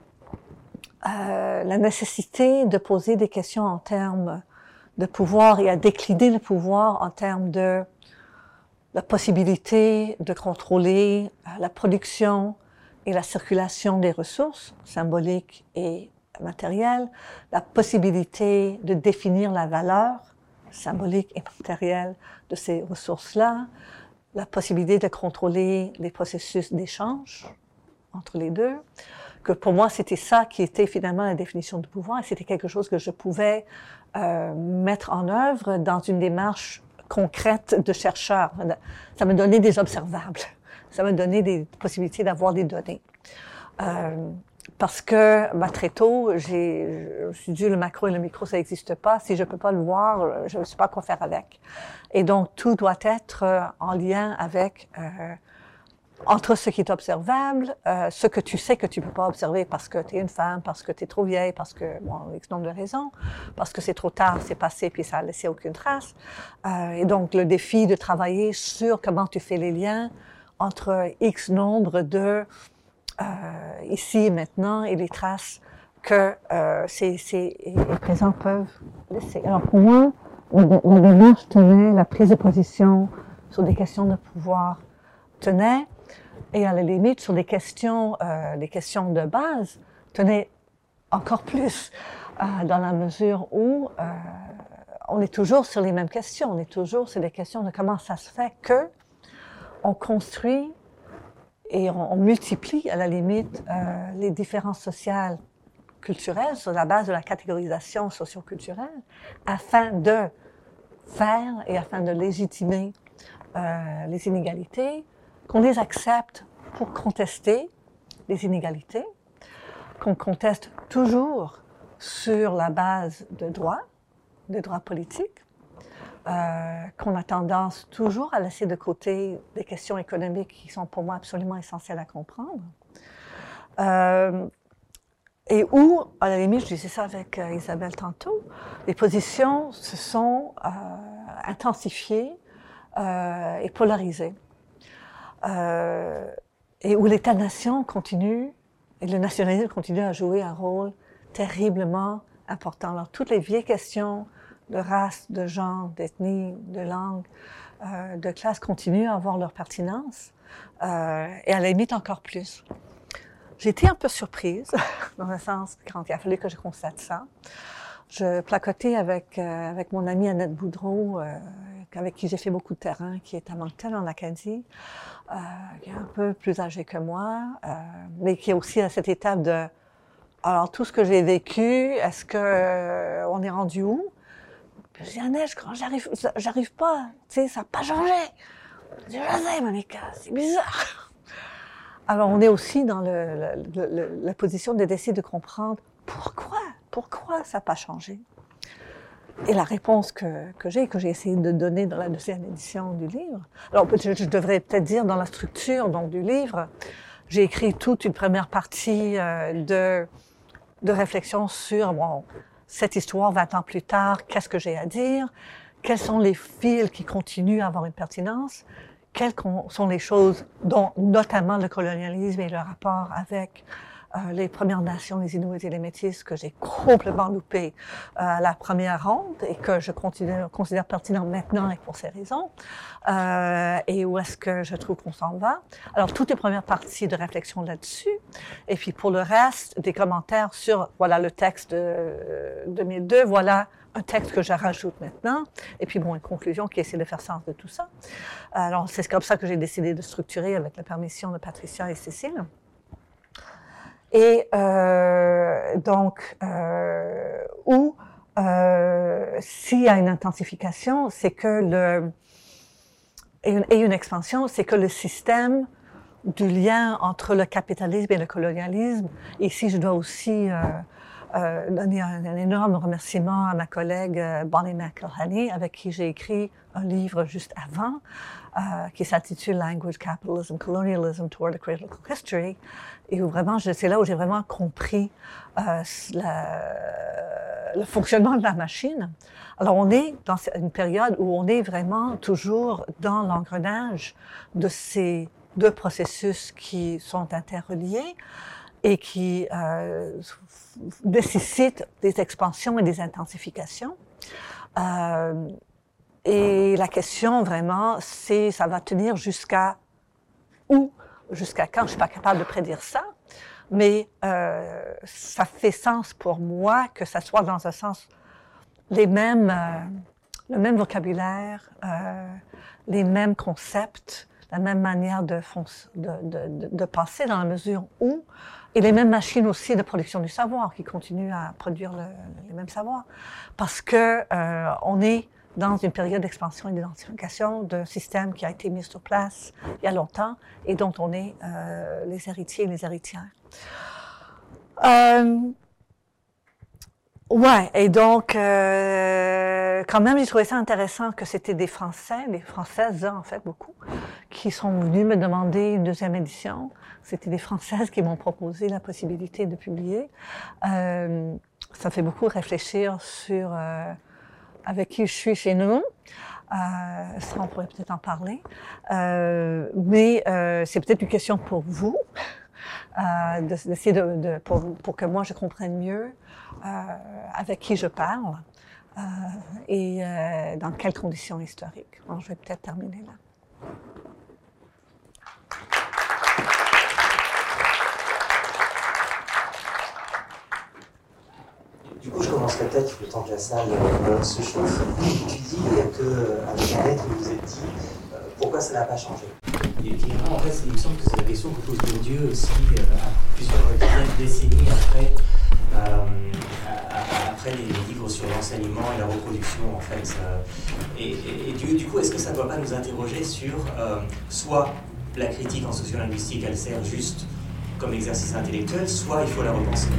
euh, la nécessité de poser des questions en termes de pouvoir et à décliner le pouvoir en termes de la possibilité de contrôler la production et la circulation des ressources symboliques et matérielles, la possibilité de définir la valeur symbolique et matérielle de ces ressources-là, la possibilité de contrôler les processus d'échange entre les deux, que pour moi, c'était ça qui était finalement la définition du pouvoir, et c'était quelque chose que je pouvais euh, mettre en œuvre dans une démarche concrète de chercheur. Ça me donnait des observables. Ça me donnait des possibilités d'avoir des données. Euh, parce que bah, très tôt, j'ai, je me suis dit, le macro et le micro, ça n'existe pas. Si je ne peux pas le voir, je ne sais pas quoi faire avec. Et donc, tout doit être euh, en lien avec, euh, entre ce qui est observable, euh, ce que tu sais que tu ne peux pas observer parce que tu es une femme, parce que tu es trop vieille, parce que, bon, X nombre de raisons, parce que c'est trop tard, c'est passé, puis ça n'a laissé aucune trace. Euh, et donc, le défi de travailler sur comment tu fais les liens entre X nombre de euh, ici et maintenant et les traces que euh, ces, ces et présents peuvent laisser. Alors pour moi, la, la démarche tenait, la prise de position sur des questions de pouvoir tenait, et à la limite sur des questions, euh, des questions de base tenait encore plus, euh, dans la mesure où euh, on est toujours sur les mêmes questions, on est toujours sur des questions de comment ça se fait que on construit et on, on multiplie à la limite euh, les différences sociales, culturelles sur la base de la catégorisation socio-culturelle afin de faire et afin de légitimer euh, les inégalités, qu'on les accepte pour contester les inégalités, qu'on conteste toujours sur la base de droits, de droits politiques, Euh, qu'on a tendance toujours à laisser de côté des questions économiques qui sont pour moi absolument essentielles à comprendre. Euh, et où, à la limite, je disais ça avec euh, Isabelle tantôt, les positions se sont euh, intensifiées euh, et polarisées. Euh, et où l'État-nation continue, et le nationalisme continue à jouer un rôle terriblement important. Alors, toutes les vieilles questions de race, de genre, d'ethnie, de langue, euh, de classe continuent à avoir leur pertinence, euh, et à la limite encore plus. J'ai été un peu surprise, dans un sens, quand il a fallu que je constate ça. Je placotais avec, euh, avec mon amie Annette Boudreau, euh, avec qui j'ai fait beaucoup de terrain, qui est à Moncton, en Acadie, euh, qui est un peu plus âgée que moi, euh, mais qui est aussi à cette étape de... Alors, tout ce que j'ai vécu, est-ce que euh, on est rendu où? Je dis, Annette, quand j'arrive, j'arrive pas, tu sais, ça n'a pas changé. Je dis, je sais, Monica, c'est bizarre. Alors, on est aussi dans le, le, le, la position de d'essayer de comprendre pourquoi, pourquoi ça n'a pas changé. Et la réponse que, que j'ai, que j'ai essayé de donner dans la deuxième édition du livre, alors je, je devrais peut-être dire dans la structure donc, du livre, j'ai écrit toute une première partie euh, de, de réflexion sur, bon, cette histoire, vingt ans plus tard, qu'est-ce que j'ai à dire? Quels sont les fils qui continuent à avoir une pertinence? Quelles sont les choses, dont notamment le colonialisme et le rapport avec euh, les Premières Nations, les Inuits et les Métis, que j'ai complètement loupé euh, à la première ronde et que je continue, considère pertinent maintenant et pour ces raisons. Euh, et où est-ce que je trouve qu'on s'en va? Alors, toutes les premières parties de réflexion là-dessus. Et puis, pour le reste, des commentaires sur, voilà, le texte de euh, deux mille deux, voilà un texte que je rajoute maintenant. Et puis, bon, une conclusion qui essaie de faire sens de tout ça. Alors, c'est comme ça que j'ai décidé de structurer avec la permission de Patricia et Cécile. Et euh, donc, euh, où euh, s'il y a une intensification, c'est que le... Et une, et une expansion, c'est que le système du lien entre le capitalisme et le colonialisme, ici je dois aussi euh, euh, donner un, un énorme remerciement à ma collègue euh, Bonnie McElhenney, avec qui j'ai écrit un livre juste avant, euh, qui s'intitule Language, Capitalism, Colonialism Toward a Critical History, et où vraiment, c'est là où j'ai vraiment compris euh, la, le fonctionnement de la machine. Alors, on est dans une période où on est vraiment toujours dans l'engrenage de ces deux processus qui sont interreliés et qui euh, nécessitent des expansions et des intensifications. Euh, et la question, vraiment, c'est ça va tenir jusqu'à où? Jusqu'à quand? Je ne suis pas capable de prédire ça, mais euh, ça fait sens pour moi que ça soit dans un sens les mêmes, euh, le même vocabulaire, euh, les mêmes concepts, la même manière de, de, de, de penser dans la mesure où, et les mêmes machines aussi de production du savoir qui continuent à produire le, les mêmes savoirs, parce que euh, on est dans une période d'expansion et d'identification d'un système qui a été mis sur place il y a longtemps et dont on est euh, les héritiers et les héritières. Euh, ouais, et donc, euh, quand même, j'ai trouvé ça intéressant que c'était des Français, des Françaises, en fait, beaucoup, qui sont venus me demander une deuxième édition. C'était des Françaises qui m'ont proposé la possibilité de publier. Euh, ça fait beaucoup réfléchir sur euh, avec qui je suis chez nous. Euh, ça, on pourrait peut-être en parler. Euh, mais euh, c'est peut-être une question pour vous, euh, d'essayer de, de pour, pour que moi je comprenne mieux euh, avec qui je parle euh, et euh, dans quelles conditions historiques. Alors, je vais peut-être terminer là. Du coup, je commencerai peut-être le temps que la salle euh, se chauffe. Tu dis qu'avec Annette, vous vous êtes dit euh, pourquoi ça n'a pas changé. Et finalement, en fait, il me semble que c'est la question que pose Bourdieu aussi euh, à plusieurs décennies après, euh, à, à, après les livres sur l'enseignement et la reproduction, en fait. Euh, et, et, et du, du coup, est-ce que ça ne doit pas nous interroger sur euh, soit la critique en sociolinguistique, elle sert juste comme exercice intellectuel, soit il faut la repenser.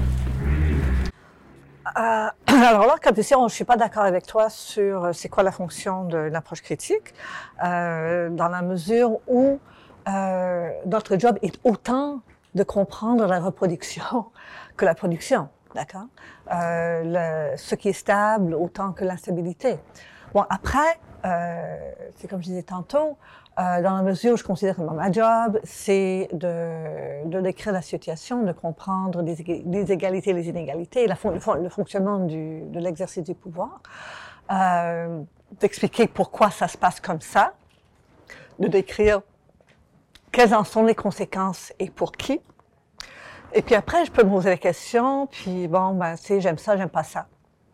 Euh, alors là, comme tu sais, je ne suis pas d'accord avec toi sur euh, c'est quoi la fonction de l'approche critique, euh, dans la mesure où euh, notre job est autant de comprendre la reproduction que la production, d'accord? Euh, le, ce qui est stable autant que l'instabilité. Bon, après, euh, c'est comme je disais tantôt, Euh, dans la mesure où je considère que ma job, c'est de, de décrire la situation, de comprendre les, les égalités et les inégalités, la, le, le fonctionnement du, de l'exercice du pouvoir, euh, d'expliquer pourquoi ça se passe comme ça, de décrire quelles en sont les conséquences et pour qui. Et puis après, je peux me poser la question, puis bon, ben, tu sais, j'aime ça, j'aime pas ça.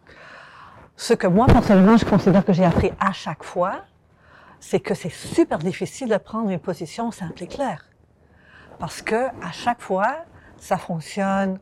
Ce que moi, personnellement, je considère que j'ai appris à chaque fois, c'est que c'est super difficile de prendre une position simple et claire. Parce que à chaque fois, ça fonctionne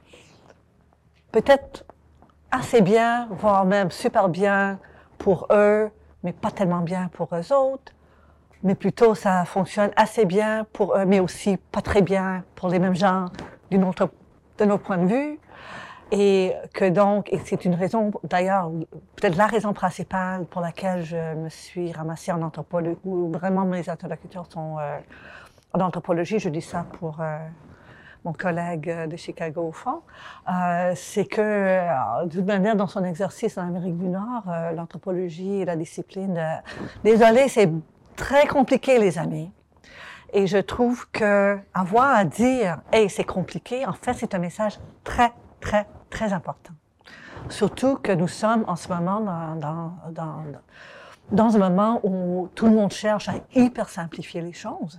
peut-être assez bien, voire même super bien pour eux, mais pas tellement bien pour eux autres. Mais plutôt, ça fonctionne assez bien pour eux, mais aussi pas très bien pour les mêmes gens d'une autre, de notre point de vue. Et que donc, et c'est une raison, d'ailleurs, peut-être la raison principale pour laquelle je me suis ramassée en anthropologie, où vraiment mes interlocuteurs sont euh, en anthropologie, je dis ça pour euh, mon collègue de Chicago au fond, euh, c'est que, euh, de toute manière, dans son exercice en Amérique du Nord, euh, l'anthropologie et la discipline, euh, désolé, c'est très compliqué, les amis. Et je trouve que avoir à dire, hey, c'est compliqué, en fait, c'est un message très, très, très important. Surtout que nous sommes en ce moment dans, dans, dans, dans un moment où tout le monde cherche à hyper simplifier les choses,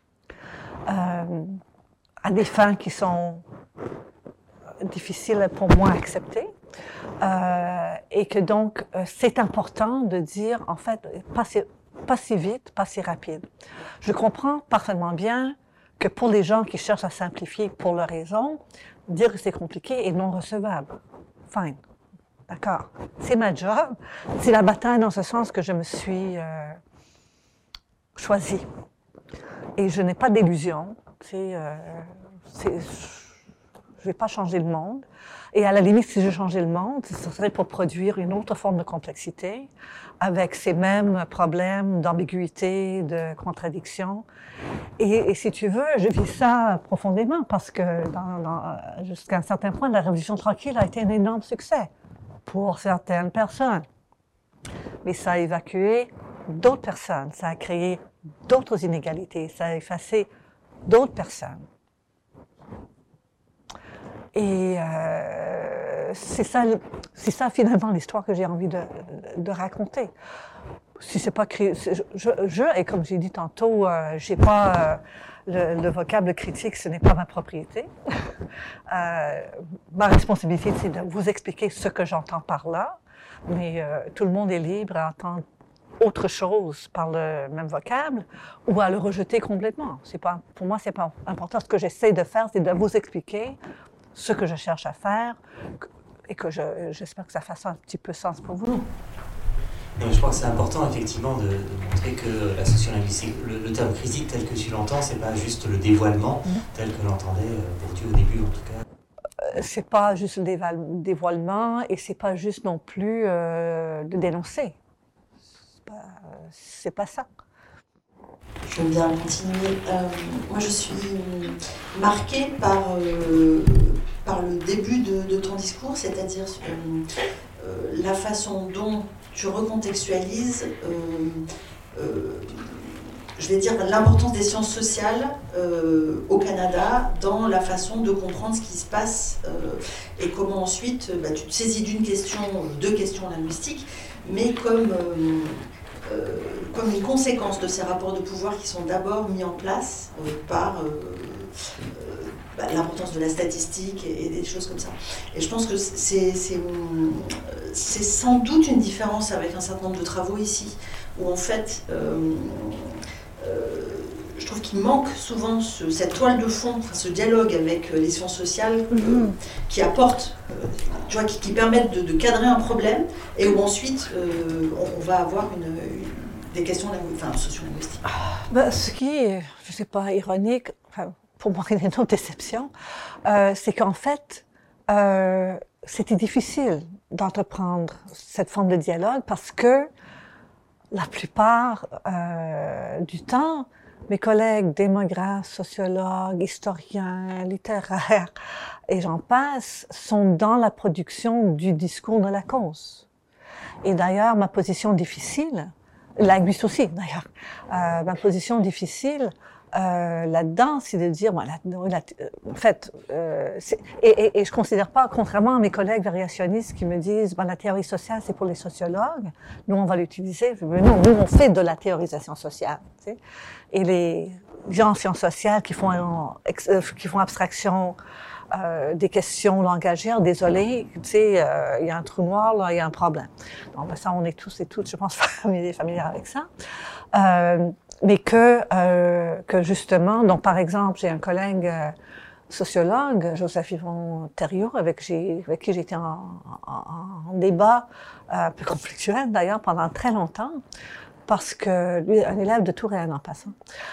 euh, à des fins qui sont difficiles pour moi à accepter, euh, et que donc euh, c'est important de dire, en fait, pas si, pas si vite, pas si rapide. Je comprends parfaitement bien que pour les gens qui cherchent à simplifier pour leur raison, dire que c'est compliqué est non recevable. Fine. D'accord. C'est ma job. C'est la bataille dans ce sens que je me suis euh, choisie. Et je n'ai pas d'illusion. C'est, euh, c'est, je ne vais pas changer le monde. Et à la limite, si je changeais le monde, ce serait pour produire une autre forme de complexité, avec ces mêmes problèmes d'ambiguïté, de contradiction. Et, et si tu veux, je vis ça profondément, parce que dans, dans, jusqu'à un certain point, la Révolution tranquille a été un énorme succès pour certaines personnes. Mais ça a évacué d'autres personnes, ça a créé d'autres inégalités, ça a effacé d'autres personnes. Et euh, c'est ça, c'est ça finalement l'histoire que j'ai envie de, de raconter. Si c'est pas créé, je, je, je et comme j'ai dit tantôt, euh, j'ai pas euh, le, le vocable critique, ce n'est pas ma propriété. euh, ma responsabilité, c'est de vous expliquer ce que j'entends par là, mais euh, tout le monde est libre à entendre autre chose par le même vocable ou à le rejeter complètement. C'est pas, pour moi, c'est pas important. Ce que j'essaie de faire, c'est de vous expliquer ce que je cherche à faire et que je, j'espère que ça fasse un petit peu sens pour vous. Non, je crois que c'est important effectivement de, de montrer que la sociolinguistique, le, le terme critique tel que tu l'entends, c'est pas juste le dévoilement mmh. tel que l'entendait Bourdieu au début en tout cas. c'est pas juste le dévoilement et c'est pas juste non plus euh, de dénoncer. C'est pas, c'est pas ça. Je veux bien continuer. Euh, moi, je suis marquée par, euh, par le début de, de ton discours, c'est-à-dire euh, euh, la façon dont tu recontextualises, euh, euh, je vais dire, l'importance des sciences sociales euh, au Canada dans la façon de comprendre ce qui se passe euh, et comment ensuite bah, tu te saisis d'une question, deux questions linguistiques, mais comme... Euh, Euh, comme une conséquence de ces rapports de pouvoir qui sont d'abord mis en place euh, par euh, euh, bah, l'importance de la statistique et, et des choses comme ça. Et je pense que c'est, c'est, c'est sans doute une différence avec un certain nombre de travaux ici, où en fait, euh, euh, je trouve qu'il manque souvent ce, cette toile de fond, enfin, ce dialogue avec les sciences sociales euh, mm-hmm. qui apportent, euh, tu vois, qui, qui permettent de, de cadrer un problème et où ensuite euh, on, on va avoir une, une, des questions enfin, socio-linguistiques. Ben, ce qui est, je ne sais pas, ironique, enfin, pour moi, il y a une autre déception, euh, c'est qu'en fait, euh, c'était difficile d'entreprendre cette forme de dialogue parce que la plupart euh, du temps, mes collègues démographes, sociologues, historiens, littéraires, et j'en passe, sont dans la production du discours de la cause. Et d'ailleurs, ma position difficile, linguiste aussi d'ailleurs, euh, ma position difficile euh, là-dedans, c'est de dire, bon, la, la, en fait, euh, c'est, et, et, et je considère pas, contrairement à mes collègues variationnistes qui me disent, bon, la théorie sociale, c'est pour les sociologues, nous, on va l'utiliser. Mais non, nous, on fait de la théorisation sociale. Tu sais. Et les gens en sciences sociales qui font, euh, qui font abstraction euh, des questions langagières, désolé, tu sais, euh, il y a un trou noir, là, il y a un problème. Donc, ben, ça, on est tous et toutes, je pense, familiers avec ça. Euh, mais que, euh, que justement, donc par exemple, j'ai un collègue euh, sociologue, Joseph-Yvon Thériault, avec, j'ai, avec qui j'étais en, en, en débat, euh, un peu conflictuel d'ailleurs, pendant très longtemps, parce que lui, un élève de Touraine en passant,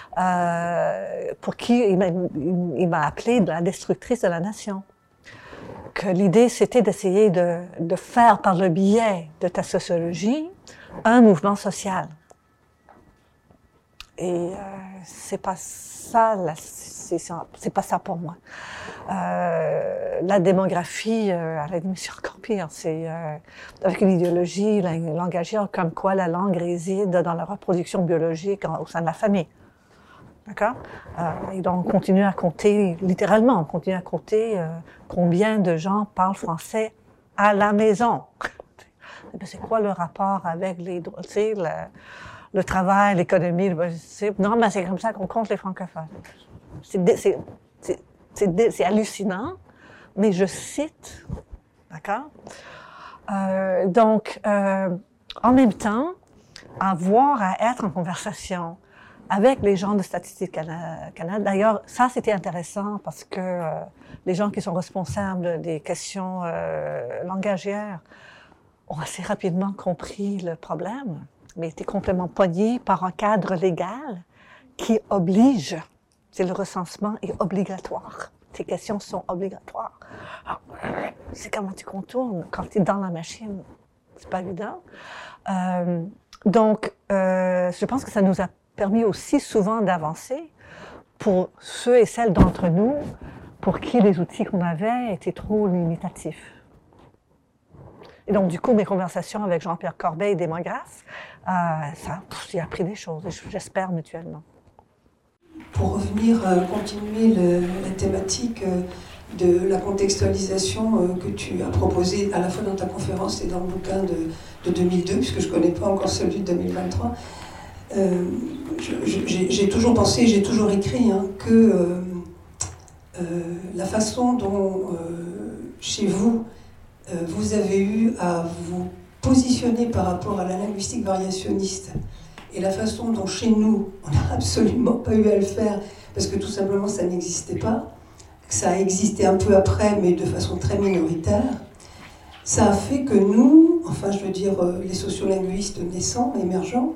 euh, pour qui il m'a, il m'a appelé de la destructrice de la nation. Que l'idée, c'était d'essayer de, de faire par le biais de ta sociologie un mouvement social. Et euh, c'est pas ça, la, c'est, c'est pas ça pour moi. Euh, la démographie, euh, à la limite, c'est encore pire. C'est euh, avec une idéologie langagière comme quoi la langue réside dans la reproduction biologique en, au sein de la famille. D'accord? Euh, et donc, on continue à compter, littéralement, on continue à compter euh, combien de gens parlent français à la maison. C'est quoi le rapport avec les droits, tu sais, le, le travail, l'économie, le, non, mais c'est comme ça qu'on compte les francophones. C'est, c'est, c'est, c'est, c'est hallucinant, mais je cite, d'accord? Euh, donc, euh, en même temps, avoir à être en conversation avec les gens de Statistique Canada. D'ailleurs, ça, c'était intéressant parce que euh, les gens qui sont responsables des questions euh, langagières ont assez rapidement compris le problème, mais étaient complètement poignés par un cadre légal qui oblige, c'est le recensement est obligatoire. Ces questions sont obligatoires. Alors, c'est comment tu contournes quand tu es dans la machine. C'est pas évident. Euh, donc, euh, je pense que ça nous a permis aussi souvent d'avancer pour ceux et celles d'entre nous pour qui les outils qu'on avait étaient trop limitatifs. Et donc, du coup, mes conversations avec Jean-Pierre Corbeil, démographe, euh, ça, j'ai appris des choses, j'espère mutuellement. Pour revenir, euh, continuer le, la thématique euh, de la contextualisation euh, que tu as proposée à la fois dans ta conférence et dans le bouquin de, de deux mille deux, puisque je ne connais pas encore celui de deux mille vingt-trois, euh, je, je, j'ai, j'ai toujours pensé, j'ai toujours écrit hein, que euh, euh, la façon dont, euh, chez vous, euh, vous avez eu à vous positionner par rapport à la linguistique variationniste, et la façon dont chez nous, on n'a absolument pas eu à le faire, parce que tout simplement ça n'existait pas, ça a existé un peu après, mais de façon très minoritaire, ça a fait que nous, enfin je veux dire les sociolinguistes naissants, émergents,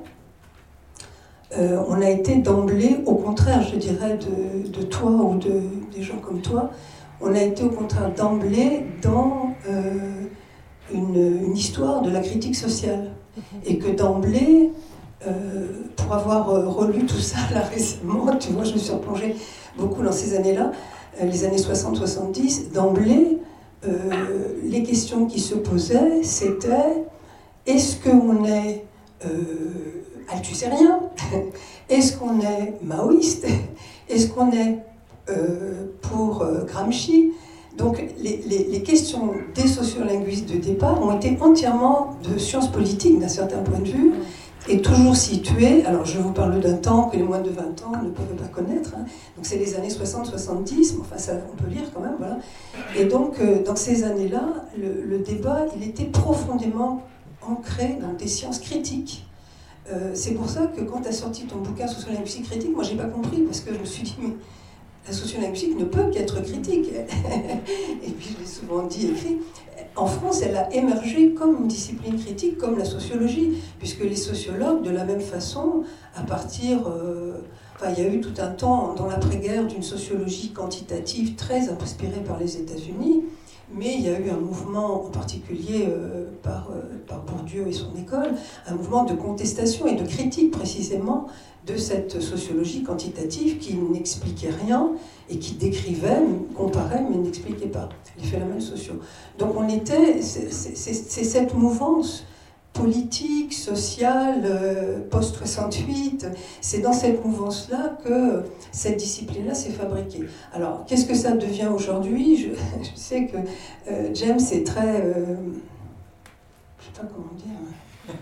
euh, on a été d'emblée, au contraire je dirais de, de toi ou de, des gens comme toi, on a été au contraire d'emblée dans euh, une, une histoire de la critique sociale. Et que d'emblée, euh, pour avoir relu tout ça là récemment, tu vois, je me suis replongée beaucoup dans ces années-là, euh, les années soixante soixante-dix, d'emblée, euh, les questions qui se posaient, c'était est-ce qu'on est euh, althusérien? Est-ce qu'on est maoïste? Est-ce qu'on est euh, pour euh, Gramsci? Donc les, les, les questions des sociolinguistes de départ ont été entièrement de sciences politiques d'un certain point de vue, et toujours situées, alors je vous parle d'un temps que les moins de vingt ans ne peuvent pas connaître, hein. Donc c'est les années soixante soixante-dix, mais enfin ça on peut lire quand même, voilà. Et donc euh, dans ces années-là, le, le débat il était profondément ancré dans des sciences critiques. Euh, c'est pour ça que quand tu as sorti ton bouquin Sociolinguistique critique, moi j'ai pas compris, parce que je me suis dit, mais la sociolinguistique ne peut qu'être critique. Et puis je l'ai souvent dit, écrit, en France elle a émergé comme une discipline critique, comme la sociologie, puisque les sociologues, de la même façon, à partir... Euh, enfin, il y a eu tout un temps, dans l'après-guerre, d'une sociologie quantitative très inspirée par les États-Unis, mais il y a eu un mouvement, en particulier euh, par, euh, par Bourdieu et son école, un mouvement de contestation et de critique précisément de cette sociologie quantitative qui n'expliquait rien et qui décrivait, comparait, mais n'expliquait pas les phénomènes sociaux. Donc on était, c'est, c'est, c'est cette mouvance politique, sociale, euh, post-soixante-huit, c'est dans cette mouvance-là que cette discipline-là s'est fabriquée. Alors, qu'est-ce que ça devient aujourd'hui? je, je sais que euh, James est très... Euh, je sais pas comment dire...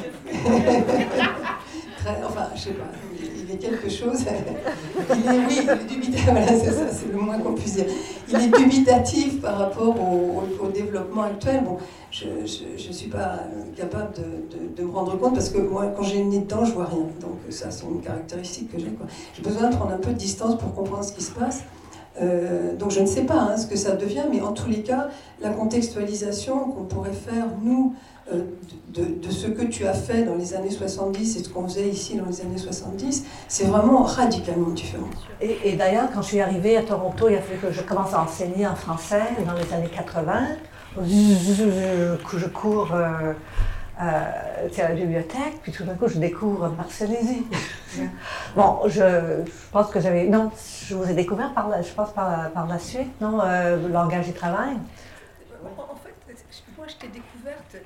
très, enfin, je sais pas, il est quelque chose... il est, oui, il est dubitatif, voilà, c'est ça, c'est le moins qu'on puisse dire. Il est dubitatif par rapport au, au, au développement actuel. Bon, je ne suis pas capable de, de, de me rendre compte, parce que moi, quand j'ai le nez dedans, je vois rien. Donc ça, c'est une caractéristique que j'ai, quoi. J'ai besoin de prendre un peu de distance pour comprendre ce qui se passe. Euh, donc je ne sais pas hein, ce que ça devient, mais en tous les cas, la contextualisation qu'on pourrait faire, nous, euh, de, de ce que tu as fait dans les années soixante-dix et ce qu'on faisait ici dans les années soixante-dix, c'est vraiment radicalement différent. Et, et d'ailleurs, quand je suis arrivée à Toronto, il a fallu que je commence à enseigner en français dans les années quatre-vingt. Je, je cours euh, euh, à la bibliothèque, puis tout d'un coup, je découvre Marcel Lézy. Bon, je, je pense que j'avais... Non, je vous ai découvert, par la, je pense, par la, par la suite, non, euh, le langage du travail. En fait, moi, je t'ai découverte...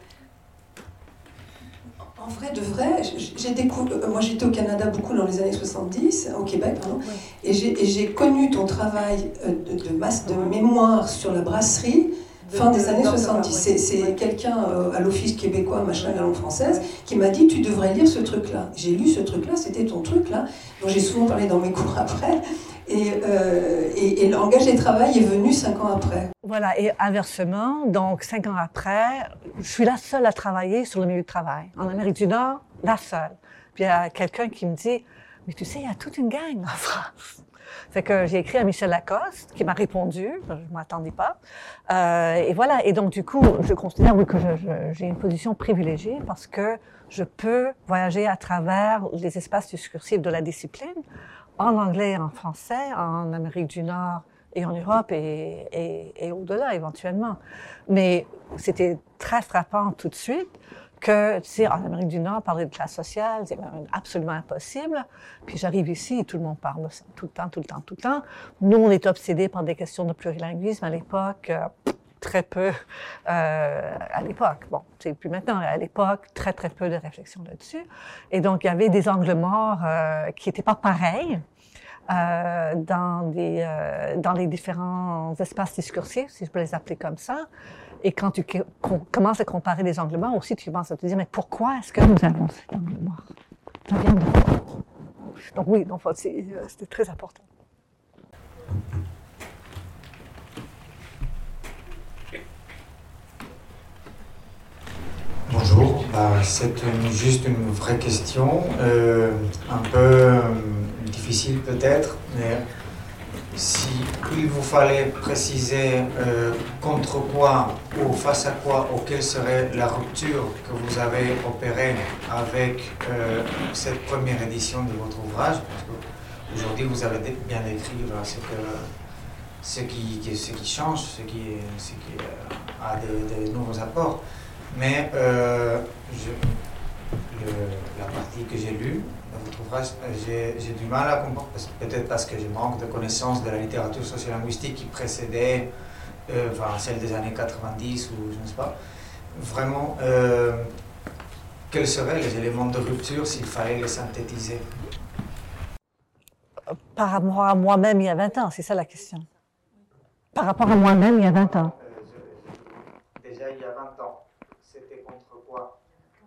En vrai, de vrai, j'ai découvert... Moi, j'étais au Canada beaucoup dans les années soixante-dix, au Québec, pardon, oui. et, j'ai, et j'ai connu ton travail de, de, masse, de mémoire sur la brasserie, fin des années soixante-dix. C'est, c'est quelqu'un euh, à l'Office québécois, machin, la langue française, qui m'a dit « tu devrais lire ce truc-là ». J'ai lu ce truc-là, c'était ton truc-là, dont j'ai souvent parlé dans mes cours après. Et, euh, et, et le langage des travail est venu cinq ans après. Voilà, et inversement, donc cinq ans après, je suis la seule à travailler sur le milieu de travail. En Amérique du Nord, la seule. Puis il y a quelqu'un qui me dit « mais tu sais, il y a toute une gang en France ». Fait que j'ai écrit à Michel Lacoste, qui m'a répondu, je ne m'attendais pas. Euh, et voilà, et donc du coup, je considère oui, que je, je, j'ai une position privilégiée parce que je peux voyager à travers les espaces discursifs de la discipline, en anglais, en français, en Amérique du Nord et en Europe et, et, et au-delà éventuellement. Mais c'était très frappant tout de suite que, tu sais, en Amérique du Nord, parler de classe sociale, c'est absolument impossible. Puis j'arrive ici et tout le monde parle de ça, tout le temps, tout le temps, tout le temps. Nous, on est obsédés par des questions de plurilinguisme à l'époque, euh, très peu euh, à l'époque. Bon, c'est plus maintenant, à l'époque, très, très peu de réflexion là-dessus. Et donc, il y avait des angles morts euh, qui n'étaient pas pareils euh, dans, des, euh, dans les différents espaces discursifs, si je peux les appeler comme ça. Et quand tu commences à comparer les angles morts aussi, tu commences à te dire, mais pourquoi est-ce que nous avons cet angle mort? Ça vient de quoi? Donc oui, donc, c'est, c'était très important. Bonjour, bah, c'est une, juste une vraie question, euh, un peu euh, difficile peut-être, mais si il vous fallait préciser euh, contre quoi ou face à quoi, ou quelle serait la rupture que vous avez opérée avec euh, cette première édition de votre ouvrage, parce qu'aujourd'hui vous avez bien décrit ce que ce qui, ce qui change, ce qui, ce qui euh, a de, de nouveaux apports. Mais euh, je, le, la partie que j'ai lue dans votre ouvrage, j'ai, j'ai du mal à comprendre, peut-être parce que je manque de connaissances de la littérature sociolinguistique qui précédait euh, enfin, celle des années quatre-vingt-dix ou je ne sais pas. Vraiment, euh, quels seraient les éléments de rupture s'il fallait les synthétiser? Par rapport à moi-même il y a vingt ans, c'est ça la question. Par rapport à moi-même il y a vingt ans. Euh, je, déjà il y a vingt ans, c'était contre quoi?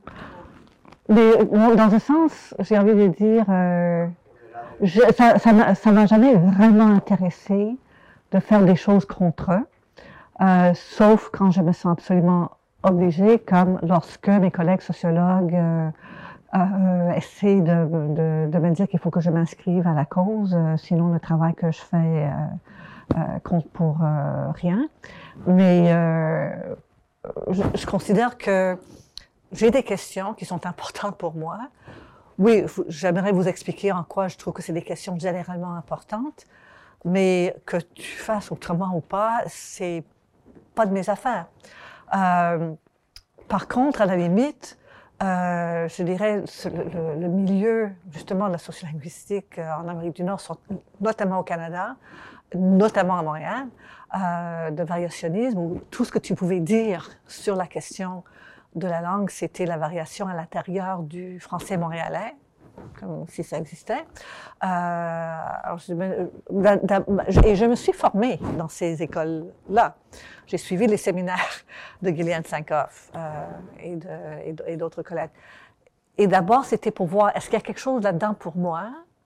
Mais dans un sens, j'ai envie de dire, euh, je, ça, ça, m'a, ça m'a jamais vraiment intéressé de faire des choses contre eux, euh, sauf quand je me sens absolument obligée, comme lorsque mes collègues sociologues euh, euh, essaient de, de, de me dire qu'il faut que je m'inscrive à la cause, euh, sinon le travail que je fais euh, euh, compte pour euh, rien. Mais euh, je, je considère que j'ai des questions qui sont importantes pour moi. Oui, j'aimerais vous expliquer en quoi je trouve que c'est des questions généralement importantes, mais que tu fasses autrement ou pas, c'est pas de mes affaires. Euh, par contre, à la limite, euh, je dirais le, le, le milieu justement de la sociolinguistique en Amérique du Nord, sont, notamment au Canada, notamment à Montréal, euh, de variationnisme, où tout ce que tu pouvais dire sur la question de la langue, c'était la variation à l'intérieur du français montréalais, comme si ça existait. Euh, alors je, et je me suis formée dans ces écoles-là. J'ai suivi les séminaires de Gillian Sankoff euh, et, de, et d'autres collègues. Et d'abord, c'était pour voir, est-ce qu'il y a quelque chose là-dedans pour moi?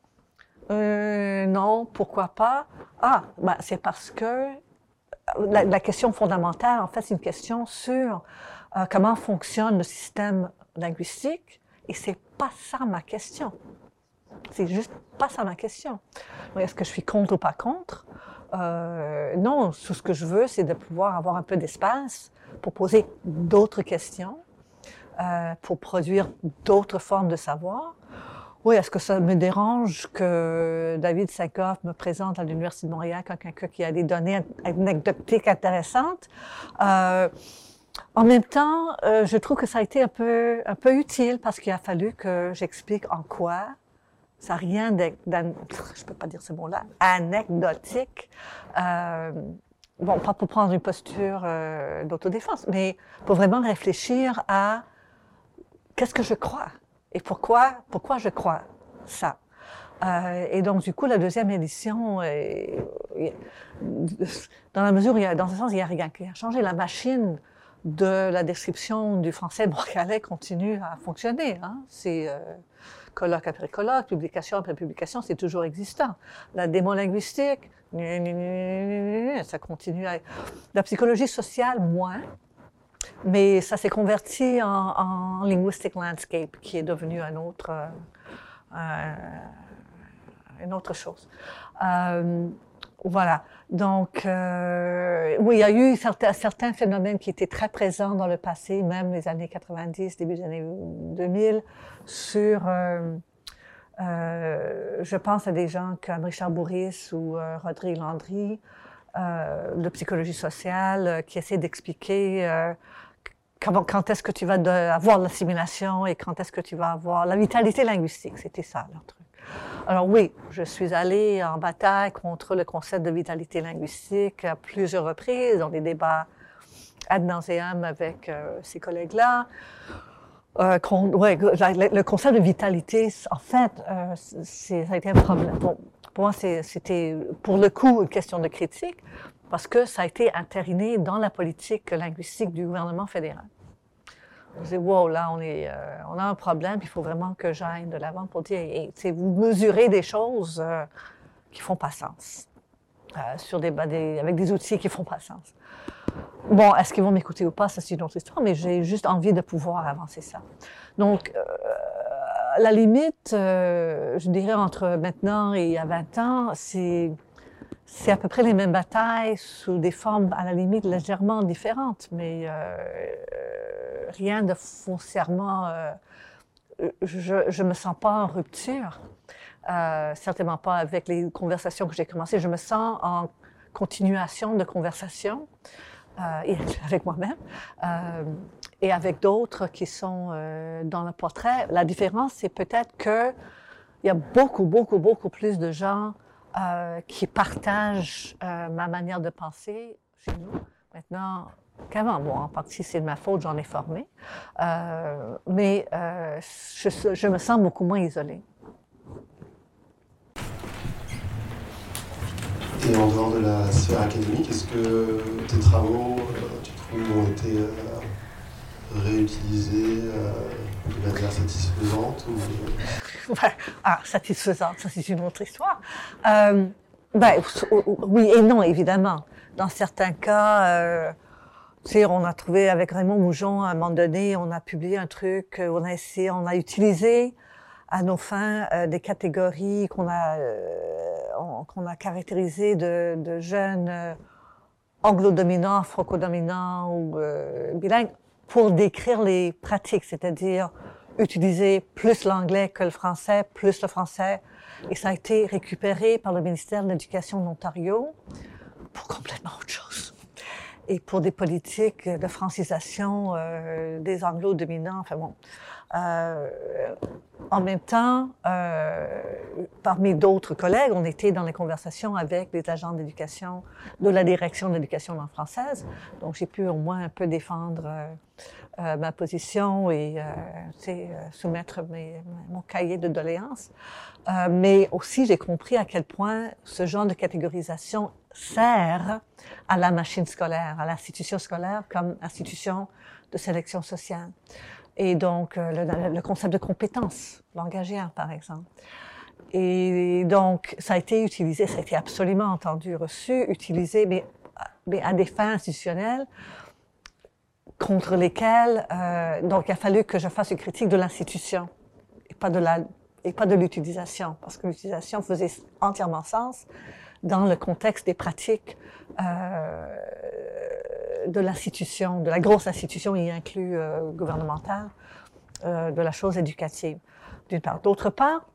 Euh, non, pourquoi pas? Ah, ben, c'est parce que la, la question fondamentale, en fait, c'est une question sur euh, comment fonctionne le système linguistique, et c'est pas ça ma question. C'est juste pas ça ma question. Est-ce que je suis contre ou pas contre? Euh, non, tout ce que je veux, c'est de pouvoir avoir un peu d'espace pour poser d'autres questions, euh, pour produire d'autres formes de savoir. Oui, est-ce que ça me dérange que David Sankoff me présente à l'Université de Montréal comme quelqu'un qui a des données anecdotiques intéressantes? Euh, en même temps, euh, je trouve que ça a été un peu, un peu utile parce qu'il a fallu que j'explique en quoi ça n'a rien de, je peux pas dire ce mot-là, anecdotique. Euh, bon, pas pour prendre une posture euh, d'autodéfense, mais pour vraiment réfléchir à qu'est-ce que je crois et pourquoi, pourquoi je crois ça. Euh, et donc, du coup, la deuxième édition, euh, dans la mesure où, il y a, dans un sens, il n'y a rien qui a changé. La machine de la description du français montréalais continue à fonctionner. Hein. C'est euh, colloque après colloque, publication après publication, c'est toujours existant. La démolinguistique, ça continue à... La psychologie sociale, moins. Mais ça s'est converti en, en linguistic landscape, qui est devenu un autre, euh, une autre chose. Euh, voilà. Donc, euh, oui, il y a eu certains, certains phénomènes qui étaient très présents dans le passé, même les années quatre-vingt-dix, début des années deux mille, sur, euh, euh, je pense à des gens comme Richard Bourris ou euh, Rodrigue Landry, euh, de psychologie sociale, euh, qui essaient d'expliquer euh, quand, quand est-ce que tu vas de, avoir l'assimilation et quand est-ce que tu vas avoir la vitalité linguistique. C'était ça, leur truc. Alors oui, je suis allée en bataille contre le concept de vitalité linguistique à plusieurs reprises, dans des débats ad nauseam avec euh, ces collègues-là. Euh, ouais, le concept de vitalité, en fait, euh, c'est, ça a été un problème. Bon, pour moi, c'est, c'était pour le coup une question de critique, parce que ça a été entériné dans la politique linguistique du gouvernement fédéral. On disait, wow, là, on, est, euh, on a un problème, il faut vraiment que j'aille de l'avant pour dire, et, et, vous mesurez des choses euh, qui font pas sens, euh, sur des, des, avec des outils qui font pas sens. Bon, est-ce qu'ils vont m'écouter ou pas, ça c'est une autre histoire, mais j'ai juste envie de pouvoir avancer ça. Donc, euh, à la limite, euh, je dirais entre maintenant et il y a vingt ans, c'est, c'est à peu près les mêmes batailles sous des formes à la limite légèrement différentes, mais euh, rien de foncièrement... Euh, je ne me sens pas en rupture, euh, certainement pas avec les conversations que j'ai commencées. Je me sens en continuation de conversation, euh, et avec moi-même, euh, et avec d'autres qui sont euh, dans le portrait. La différence, c'est peut-être que il y a beaucoup, beaucoup, beaucoup plus de gens euh, qui partagent euh, ma manière de penser chez nous. Maintenant, qu'avant, bon, en partie, c'est de ma faute, j'en ai formé. Euh, mais euh, je, je me sens beaucoup moins isolée. Et en dehors de la sphère académique, est-ce que tes travaux, euh, tu trouves, ont été euh, réutilisés euh, de manière satisfaisante ou... Ouais. Ah, satisfaisante, ça c'est une autre histoire. Euh, ben, oui et non, évidemment. Dans certains cas, euh, tu sais, on a trouvé avec Raymond Moujon, à un moment donné, on a publié un truc, on a essayé, on a utilisé à nos fins euh, des catégories qu'on a, euh, qu'on a caractérisées de, de jeunes euh, anglo-dominants, franco-dominants ou euh, bilingues pour décrire les pratiques, c'est-à-dire utiliser plus l'anglais que le français, plus le français. Et ça a été récupéré par le ministère de l'Éducation de l'Ontario pour complètement autre chose. Et pour des politiques de francisation euh, des anglo-dominants, enfin bon. Euh, en même temps, euh, parmi d'autres collègues, on était dans les conversations avec les agents d'éducation de la direction de l'éducation langue française. Donc, j'ai pu au moins un peu défendre euh, euh, ma position et euh, euh, soumettre mes, mon cahier de doléances. Euh, mais aussi, j'ai compris à quel point ce genre de catégorisation sert à la machine scolaire, à l'institution scolaire comme institution de sélection sociale. Et donc, euh, le, le concept de compétence langagière, par exemple. Et donc, ça a été utilisé, ça a été absolument entendu, reçu, utilisé, mais, mais à des fins institutionnelles contre lesquelles, euh, donc il a fallu que je fasse une critique de l'institution et pas de la, et pas de l'utilisation, parce que l'utilisation faisait entièrement sens dans le contexte des pratiques euh, de l'institution, de la grosse institution, y inclus euh, gouvernementale, euh, de la chose éducative, d'une part. D'autre part,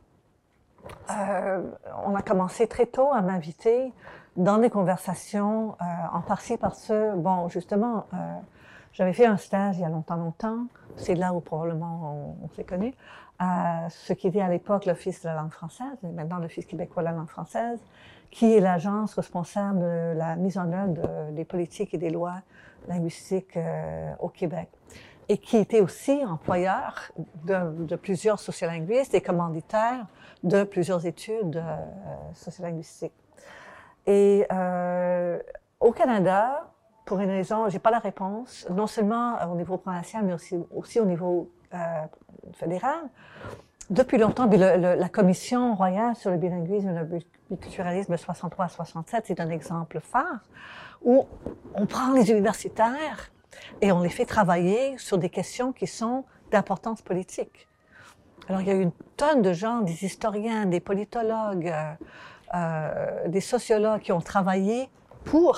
euh, on a commencé très tôt à m'inviter dans des conversations, euh, en partie parce que, bon, justement, euh, j'avais fait un stage il y a longtemps, longtemps, c'est là où probablement on, on s'est connus, à ce qui était à l'époque l'Office de la langue française, et maintenant l'Office québécois de la langue française, qui est l'agence responsable de la mise en œuvre de, des politiques et des lois linguistiques euh, au Québec, et qui était aussi employeur de, de plusieurs sociolinguistes et commanditaire de plusieurs études euh, sociolinguistiques. Et euh, au Canada, pour une raison, j'ai pas la réponse, non seulement au niveau provincial, mais aussi, aussi au niveau euh, fédéral. Depuis longtemps, le, le, la Commission royale sur le bilinguisme et le biculturalisme de soixante-trois à soixante-sept, c'est un exemple phare où on prend les universitaires et on les fait travailler sur des questions qui sont d'importance politique. Alors, il y a eu une tonne de gens, des historiens, des politologues, euh, euh, des sociologues qui ont travaillé pour,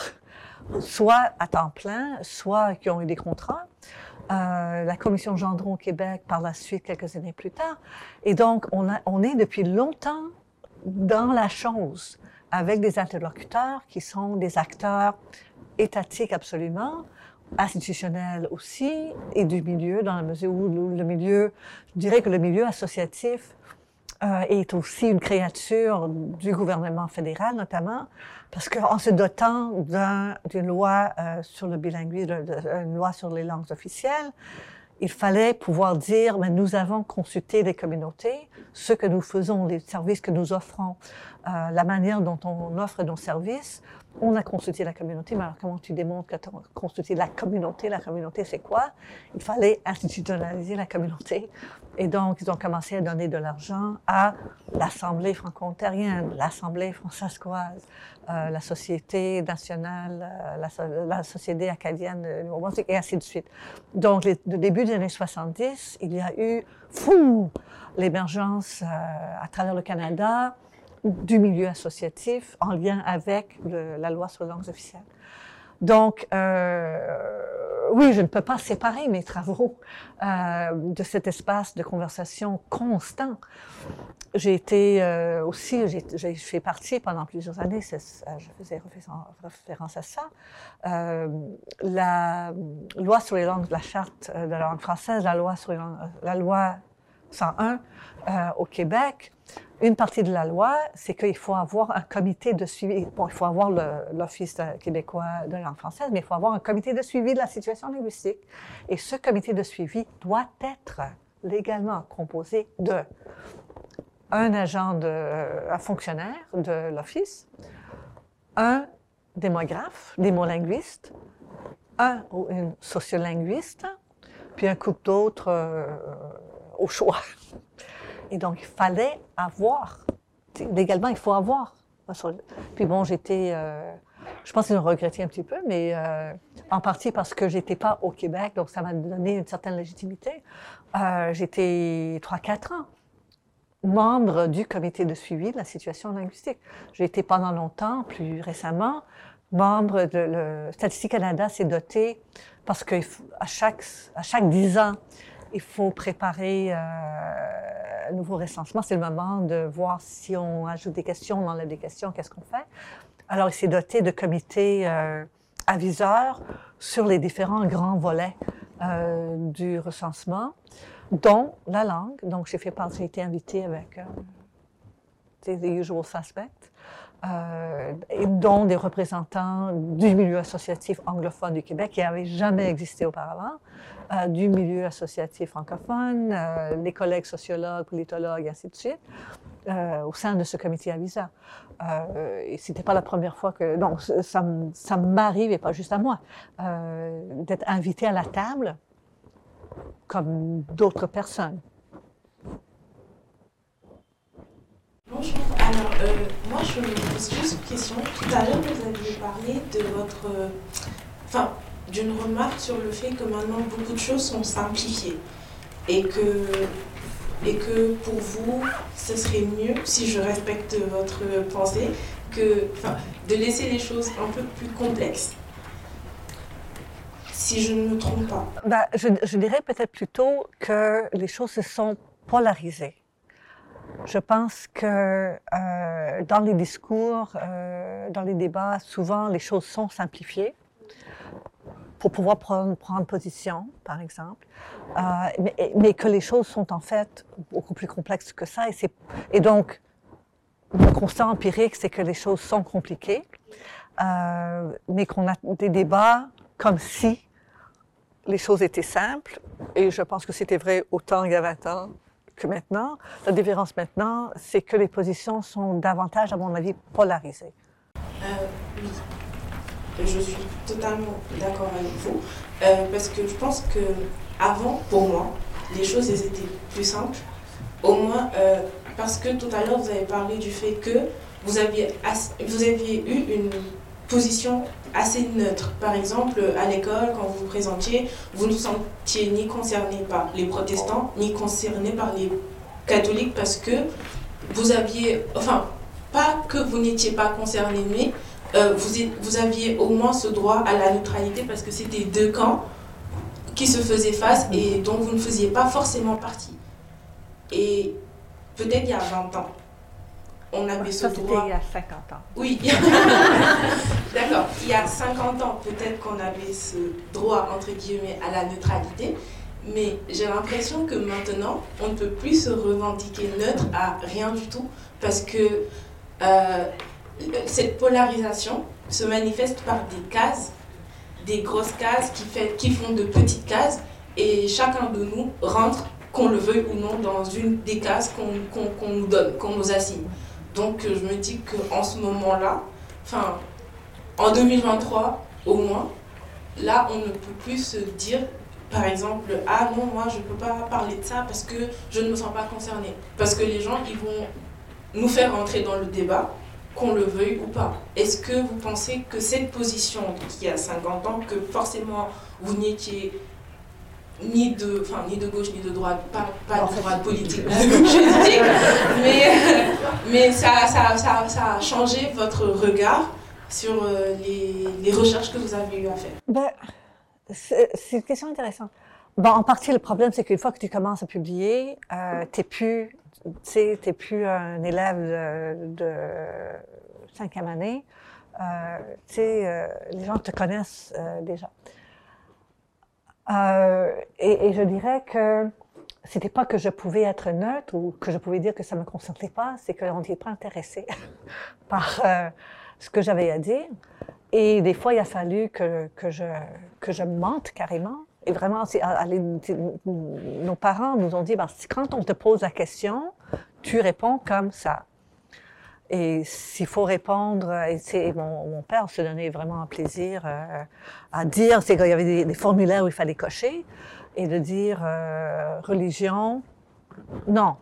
soit à temps plein, soit qui ont eu des contrats. Euh, la commission Gendron au Québec par la suite, quelques années plus tard. Et donc, on, a, on est depuis longtemps dans la chose, avec des interlocuteurs qui sont des acteurs étatiques absolument, institutionnels aussi, et du milieu, dans la mesure où le milieu, je dirais que le milieu associatif euh, est aussi une créature du gouvernement fédéral, notamment, parce qu'en se dotant d'un, d'une loi euh, sur le bilinguisme, d'une loi sur les langues officielles, il fallait pouvoir dire, mais nous avons consulté les communautés, ce que nous faisons, les services que nous offrons, euh, la manière dont on offre nos services. On a consulté la communauté, mais alors comment tu démontres que tu as consulté la communauté? La communauté, c'est quoi? Il fallait institutionnaliser la communauté. Et donc, ils ont commencé à donner de l'argent à l'Assemblée franco-ontarienne, l'Assemblée françaiscoise, euh, la Société nationale, euh, la, la Société acadienne de Nouveau-Brunswick, et ainsi de suite. Donc, les, le début des années soixante-dix, il y a eu, fou, l'émergence euh, à travers le Canada du milieu associatif en lien avec le, la loi sur les langues officielles. Donc, euh, oui, je ne peux pas séparer mes travaux euh, de cet espace de conversation constant. j'ai été euh, aussi, j'ai, j'ai fait partie pendant plusieurs années, c'est, je faisais référence à ça, euh, la loi sur les langues, la charte de la langue française, la loi sur les langues, la loi cent un euh, au Québec. Une partie de la loi, c'est qu'il faut avoir un comité de suivi. Bon, il faut avoir le, l'Office québécois de la langue française, mais il faut avoir un comité de suivi de la situation linguistique. Et ce comité de suivi doit être légalement composé de un agent, de, un fonctionnaire de l'Office, un démographe, démolinguiste, un ou une sociolinguiste, puis un couple d'autres euh, au choix. Et donc, il fallait avoir, légalement, il faut avoir. Puis bon, j'étais, euh, je pense qu'ils ont regretté un petit peu, mais euh, en partie parce que j'étais pas au Québec, donc ça m'a donné une certaine légitimité. Euh, j'étais trois quatre ans membre du comité de suivi de la situation linguistique. J'ai été pendant longtemps, plus récemment, membre de le Statistique Canada s'est doté parce qu'à chaque, à chaque dix ans, il faut préparer euh, un nouveau recensement. C'est le moment de voir si on ajoute des questions, on enlève des questions, qu'est-ce qu'on fait. Alors, il s'est doté de comités euh, aviseurs sur les différents grands volets euh, du recensement, dont la langue. Donc, j'ai fait partie, j'ai été invitée avec euh, the usual suspects, euh, et dont des représentants du milieu associatif anglophone du Québec qui n'avaient jamais existé auparavant, euh, du milieu associatif francophone, euh, les collègues sociologues, politologues, et ainsi de suite, euh, au sein de ce comité aviseur. Euh, et c'était pas la première fois que... Donc, ça, ça m'arrive, et pas juste à moi, euh, d'être invitée à la table comme d'autres personnes. Bonjour, alors euh, moi je me pose juste une question. Tout à l'heure vous aviez parlé de votre... Euh, enfin, d'une remarque sur le fait que maintenant beaucoup de choses sont simplifiées et que, et que pour vous ce serait mieux, si je respecte votre pensée, que, enfin, de laisser les choses un peu plus complexes. Si je ne me trompe pas. Ben, je, je dirais peut-être plutôt que les choses se sont polarisées. Je pense que euh, dans les discours, euh, dans les débats, souvent les choses sont simplifiées pour pouvoir prendre, prendre position, par exemple, euh, mais, mais que les choses sont en fait beaucoup plus complexes que ça. Et, c'est, et donc, le constat empirique, c'est que les choses sont compliquées, euh, mais qu'on a des débats comme si les choses étaient simples, et je pense que c'était vrai autant il y a vingt ans que maintenant. La différence maintenant, c'est que les positions sont davantage, à mon avis, polarisées. Euh, oui, je suis totalement d'accord avec vous, euh, parce que je pense que avant, pour moi, les choses elles étaient plus simples. Au moins, euh, parce que tout à l'heure, vous avez parlé du fait que vous aviez, vous aviez eu une position assez neutre. Par exemple, à l'école, quand vous vous présentiez, vous ne vous sentiez ni concerné par les protestants, ni concerné par les catholiques, parce que vous aviez, enfin, pas que vous n'étiez pas concerné, mais euh, vous, vous aviez au moins ce droit à la neutralité, parce que c'était deux camps qui se faisaient face et dont vous ne faisiez pas forcément partie. Et peut-être il y a vingt ans, on avait ce Ça, droit. c'était il y a cinquante ans. Oui, d'accord. Il y a cinquante ans, peut-être qu'on avait ce droit, entre guillemets, à la neutralité, mais j'ai l'impression que maintenant, on ne peut plus se revendiquer neutre à rien du tout, parce que euh, cette polarisation se manifeste par des cases, des grosses cases qui, fait, qui font de petites cases, et chacun de nous rentre, qu'on le veuille ou non, dans une des cases qu'on, qu'on, qu'on nous donne, qu'on nous assigne. Donc je me dis qu'en ce moment-là, enfin, en deux mille vingt-trois au moins, là on ne peut plus se dire, par exemple, ah non, moi je ne peux pas parler de ça parce que je ne me sens pas concernée. Parce que les gens, ils vont nous faire rentrer dans le débat, qu'on le veuille ou pas. Est-ce que vous pensez que cette position qui a cinquante ans, que forcément vous n'étiez ni de, enfin, ni de gauche ni de droite, pas, pas de droite politique, mais, mais ça, ça, ça, ça a changé votre regard sur les, les recherches que vous avez eu à faire? Ben, c'est, c'est une question intéressante. Bon, en partie, le problème, c'est qu'une fois que tu commences à publier, euh, t'es plus, tu sais, t'es plus un élève de, de cinquième année, euh, tu sais, euh, les gens te connaissent euh, déjà. Euh, et, et je dirais que c'était pas que je pouvais être neutre ou que je pouvais dire que ça me concernait pas, c'est qu'on n'était pas intéressé par euh, ce que j'avais à dire. Et des fois, il a fallu que, que, je, que je mente carrément. Et vraiment, c'est, allez, nos parents nous ont dit, ben, quand on te pose la question, tu réponds comme ça. Et s'il faut répondre, et, et mon, mon père se donnait vraiment un plaisir euh, à dire, c'est qu'il y avait des, des formulaires où il fallait cocher, et de dire euh, religion, non.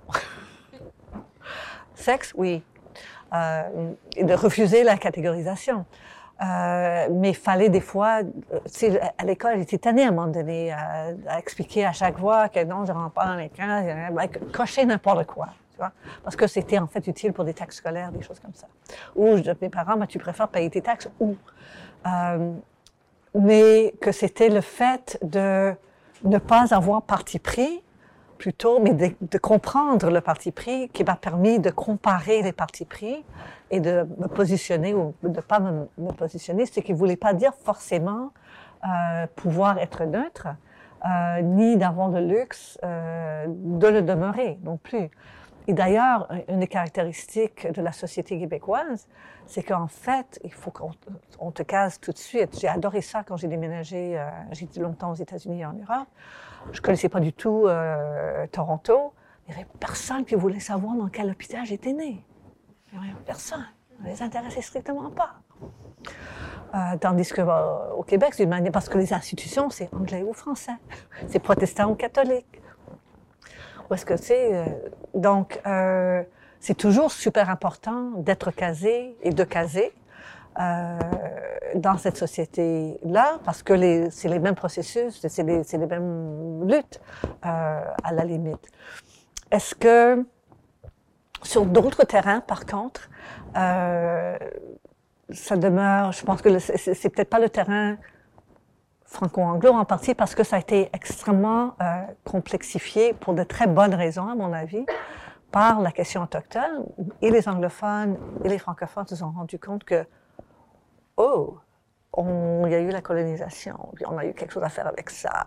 Sexe, oui. Euh, et de refuser la catégorisation. Euh, mais il fallait des fois, tu sais, à l'école, j'étais tannée à un moment donné à, à expliquer à chaque fois que non, je ne rentre pas dans les cases, cocher n'importe quoi. Parce que c'était en fait utile pour des taxes scolaires, des choses comme ça. Ou je dis à mes parents, mais tu préfères payer tes taxes où? Euh, mais que c'était le fait de ne pas avoir parti pris, plutôt, mais de, de comprendre le parti pris qui m'a permis de comparer les partis pris et de me positionner ou de ne pas me, me positionner, ce qui ne voulait pas dire forcément euh, pouvoir être neutre, euh, ni d'avoir le luxe euh, de le demeurer non plus. Et d'ailleurs, une des caractéristiques de la société québécoise, c'est qu'en fait, il faut qu'on on te case tout de suite. J'ai adoré ça quand j'ai déménagé, euh, j'ai été longtemps aux États-Unis et en Europe. Je ne connaissais pas du tout euh, Toronto. Il n'y avait personne qui voulait savoir dans quel hôpital j'étais née. Il n'y avait personne. Ça ne les intéressait strictement pas. Euh, tandis qu'au euh, Québec, c'est une manière, parce que les institutions, c'est anglais ou français. C'est protestant ou catholique. Où est-ce que c'est? Euh, donc, euh, c'est toujours super important d'être casé et de caser euh, dans cette société-là, parce que les, c'est les mêmes processus, c'est les, c'est les mêmes luttes, euh, à la limite. Est-ce que, sur d'autres terrains, par contre, euh, ça demeure, je pense que le, c'est, c'est peut-être pas le terrain franco-anglo en partie parce que ça a été extrêmement euh, complexifié pour de très bonnes raisons, à mon avis, par la question autochtone. Et les anglophones et les francophones se sont rendus compte que, oh, on, il y a eu la colonisation, puis on a eu quelque chose à faire avec ça.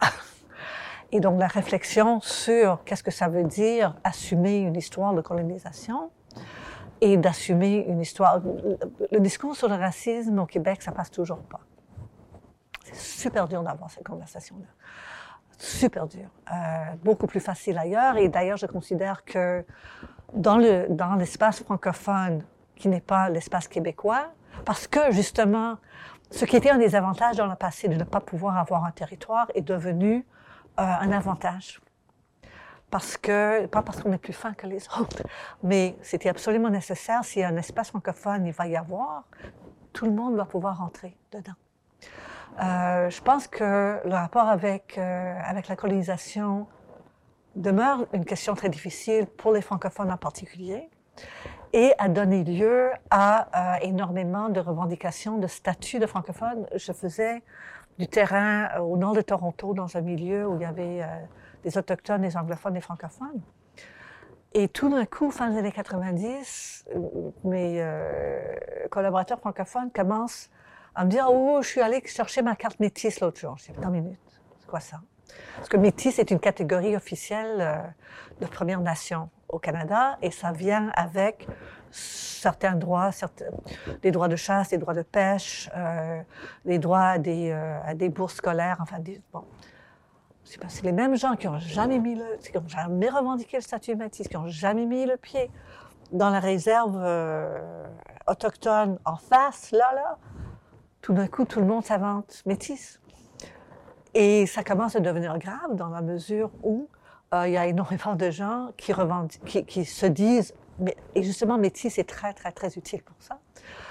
Et donc la réflexion sur qu'est-ce que ça veut dire assumer une histoire de colonisation et d'assumer une histoire... Le discours sur le racisme au Québec, ça passe toujours pas. C'est super dur d'avoir cette conversation-là. Super dur. Euh, beaucoup plus facile ailleurs. Et d'ailleurs, je considère que dans, le, dans l'espace francophone, qui n'est pas l'espace québécois, parce que justement, ce qui était un des avantages dans le passé de ne pas pouvoir avoir un territoire est devenu euh, un avantage. Parce que, pas parce qu'on est plus fin que les autres, mais c'était absolument nécessaire. S'il y a un espace francophone, il va y avoir, tout le monde doit pouvoir rentrer dedans. Euh, je pense que le rapport avec, euh, avec la colonisation demeure une question très difficile pour les francophones en particulier et a donné lieu à euh, énormément de revendications de statut de francophone. Je faisais du terrain au nord de Toronto dans un milieu où il y avait euh, des autochtones, des anglophones, des francophones. Et tout d'un coup, fin des années quatre-vingt-dix, mes euh, collaborateurs francophones commencent à me dire « Oh, je suis allée chercher ma carte métisse l'autre jour. » Je dis « Attends une minute, c'est quoi ça? » Parce que métisse est une catégorie officielle euh, de Première Nation au Canada et ça vient avec certains droits, certains, des droits de chasse, des droits de pêche, euh, des droits à des, euh, à des bourses scolaires, enfin, des, bon. C'est, c'est les mêmes gens qui n'ont jamais mis le, qui n'ont jamais revendiqué le statut métis, qui n'ont jamais mis le pied dans la réserve euh, autochtone en face, là, là. Tout d'un coup, tout le monde s'invente métis. Et ça commence à devenir grave dans la mesure où euh, il y a énormément de gens qui, qui, qui se disent, mais, et justement, métis est très, très, très utile pour ça,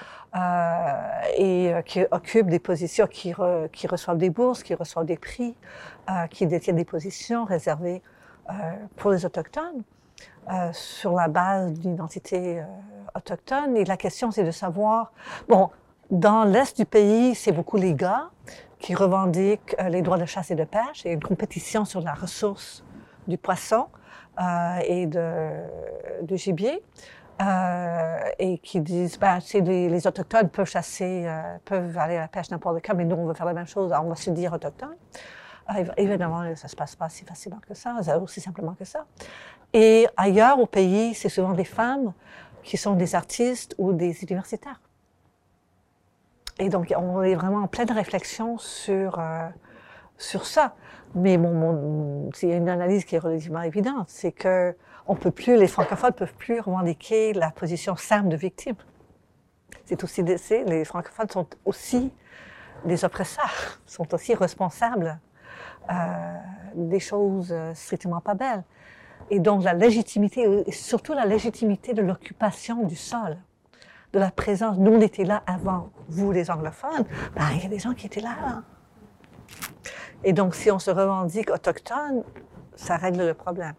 euh, et euh, qui occupent des positions, qui, re, qui reçoivent des bourses, qui reçoivent des prix, euh, qui détiennent des positions réservées euh, pour les Autochtones, euh, sur la base d'une identité euh, autochtone. Et la question, c'est de savoir, bon, dans l'est du pays, c'est beaucoup les gars qui revendiquent euh, les droits de chasse et de pêche. Il y a une compétition sur la ressource du poisson euh, et de, du gibier. Euh, et qui disent, ben, tu sais, les, les autochtones peuvent chasser, euh, peuvent aller à la pêche n'importe quand, mais nous, on veut faire la même chose, alors on va se dire autochtone. Euh, évidemment, ça ne se passe pas si facilement que ça, aussi simplement que ça. Et ailleurs, au pays, c'est souvent des femmes qui sont des artistes ou des universitaires. Et donc, on est vraiment en pleine réflexion sur, euh, sur ça. Mais bon, mon, c'est une analyse qui est relativement évidente, c'est que on peut plus, les francophones ne peuvent plus revendiquer la position simple de victime. C'est aussi, c'est, les francophones sont aussi des oppresseurs, sont aussi responsables euh, des choses strictement pas belles. Et donc la légitimité, et surtout la légitimité de l'occupation du sol, de la présence. Nous, on était là avant, vous les anglophones, ben, il y a des gens qui étaient là avant. Et donc, si on se revendique autochtone, ça règle le problème.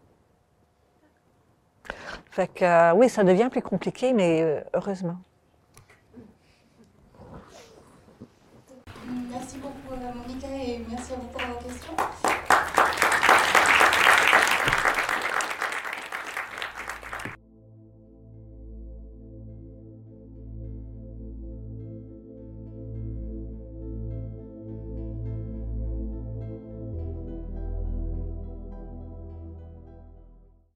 Fait que, euh, oui, ça devient plus compliqué, mais euh, heureusement. Merci beaucoup, Monica, et merci à vous pour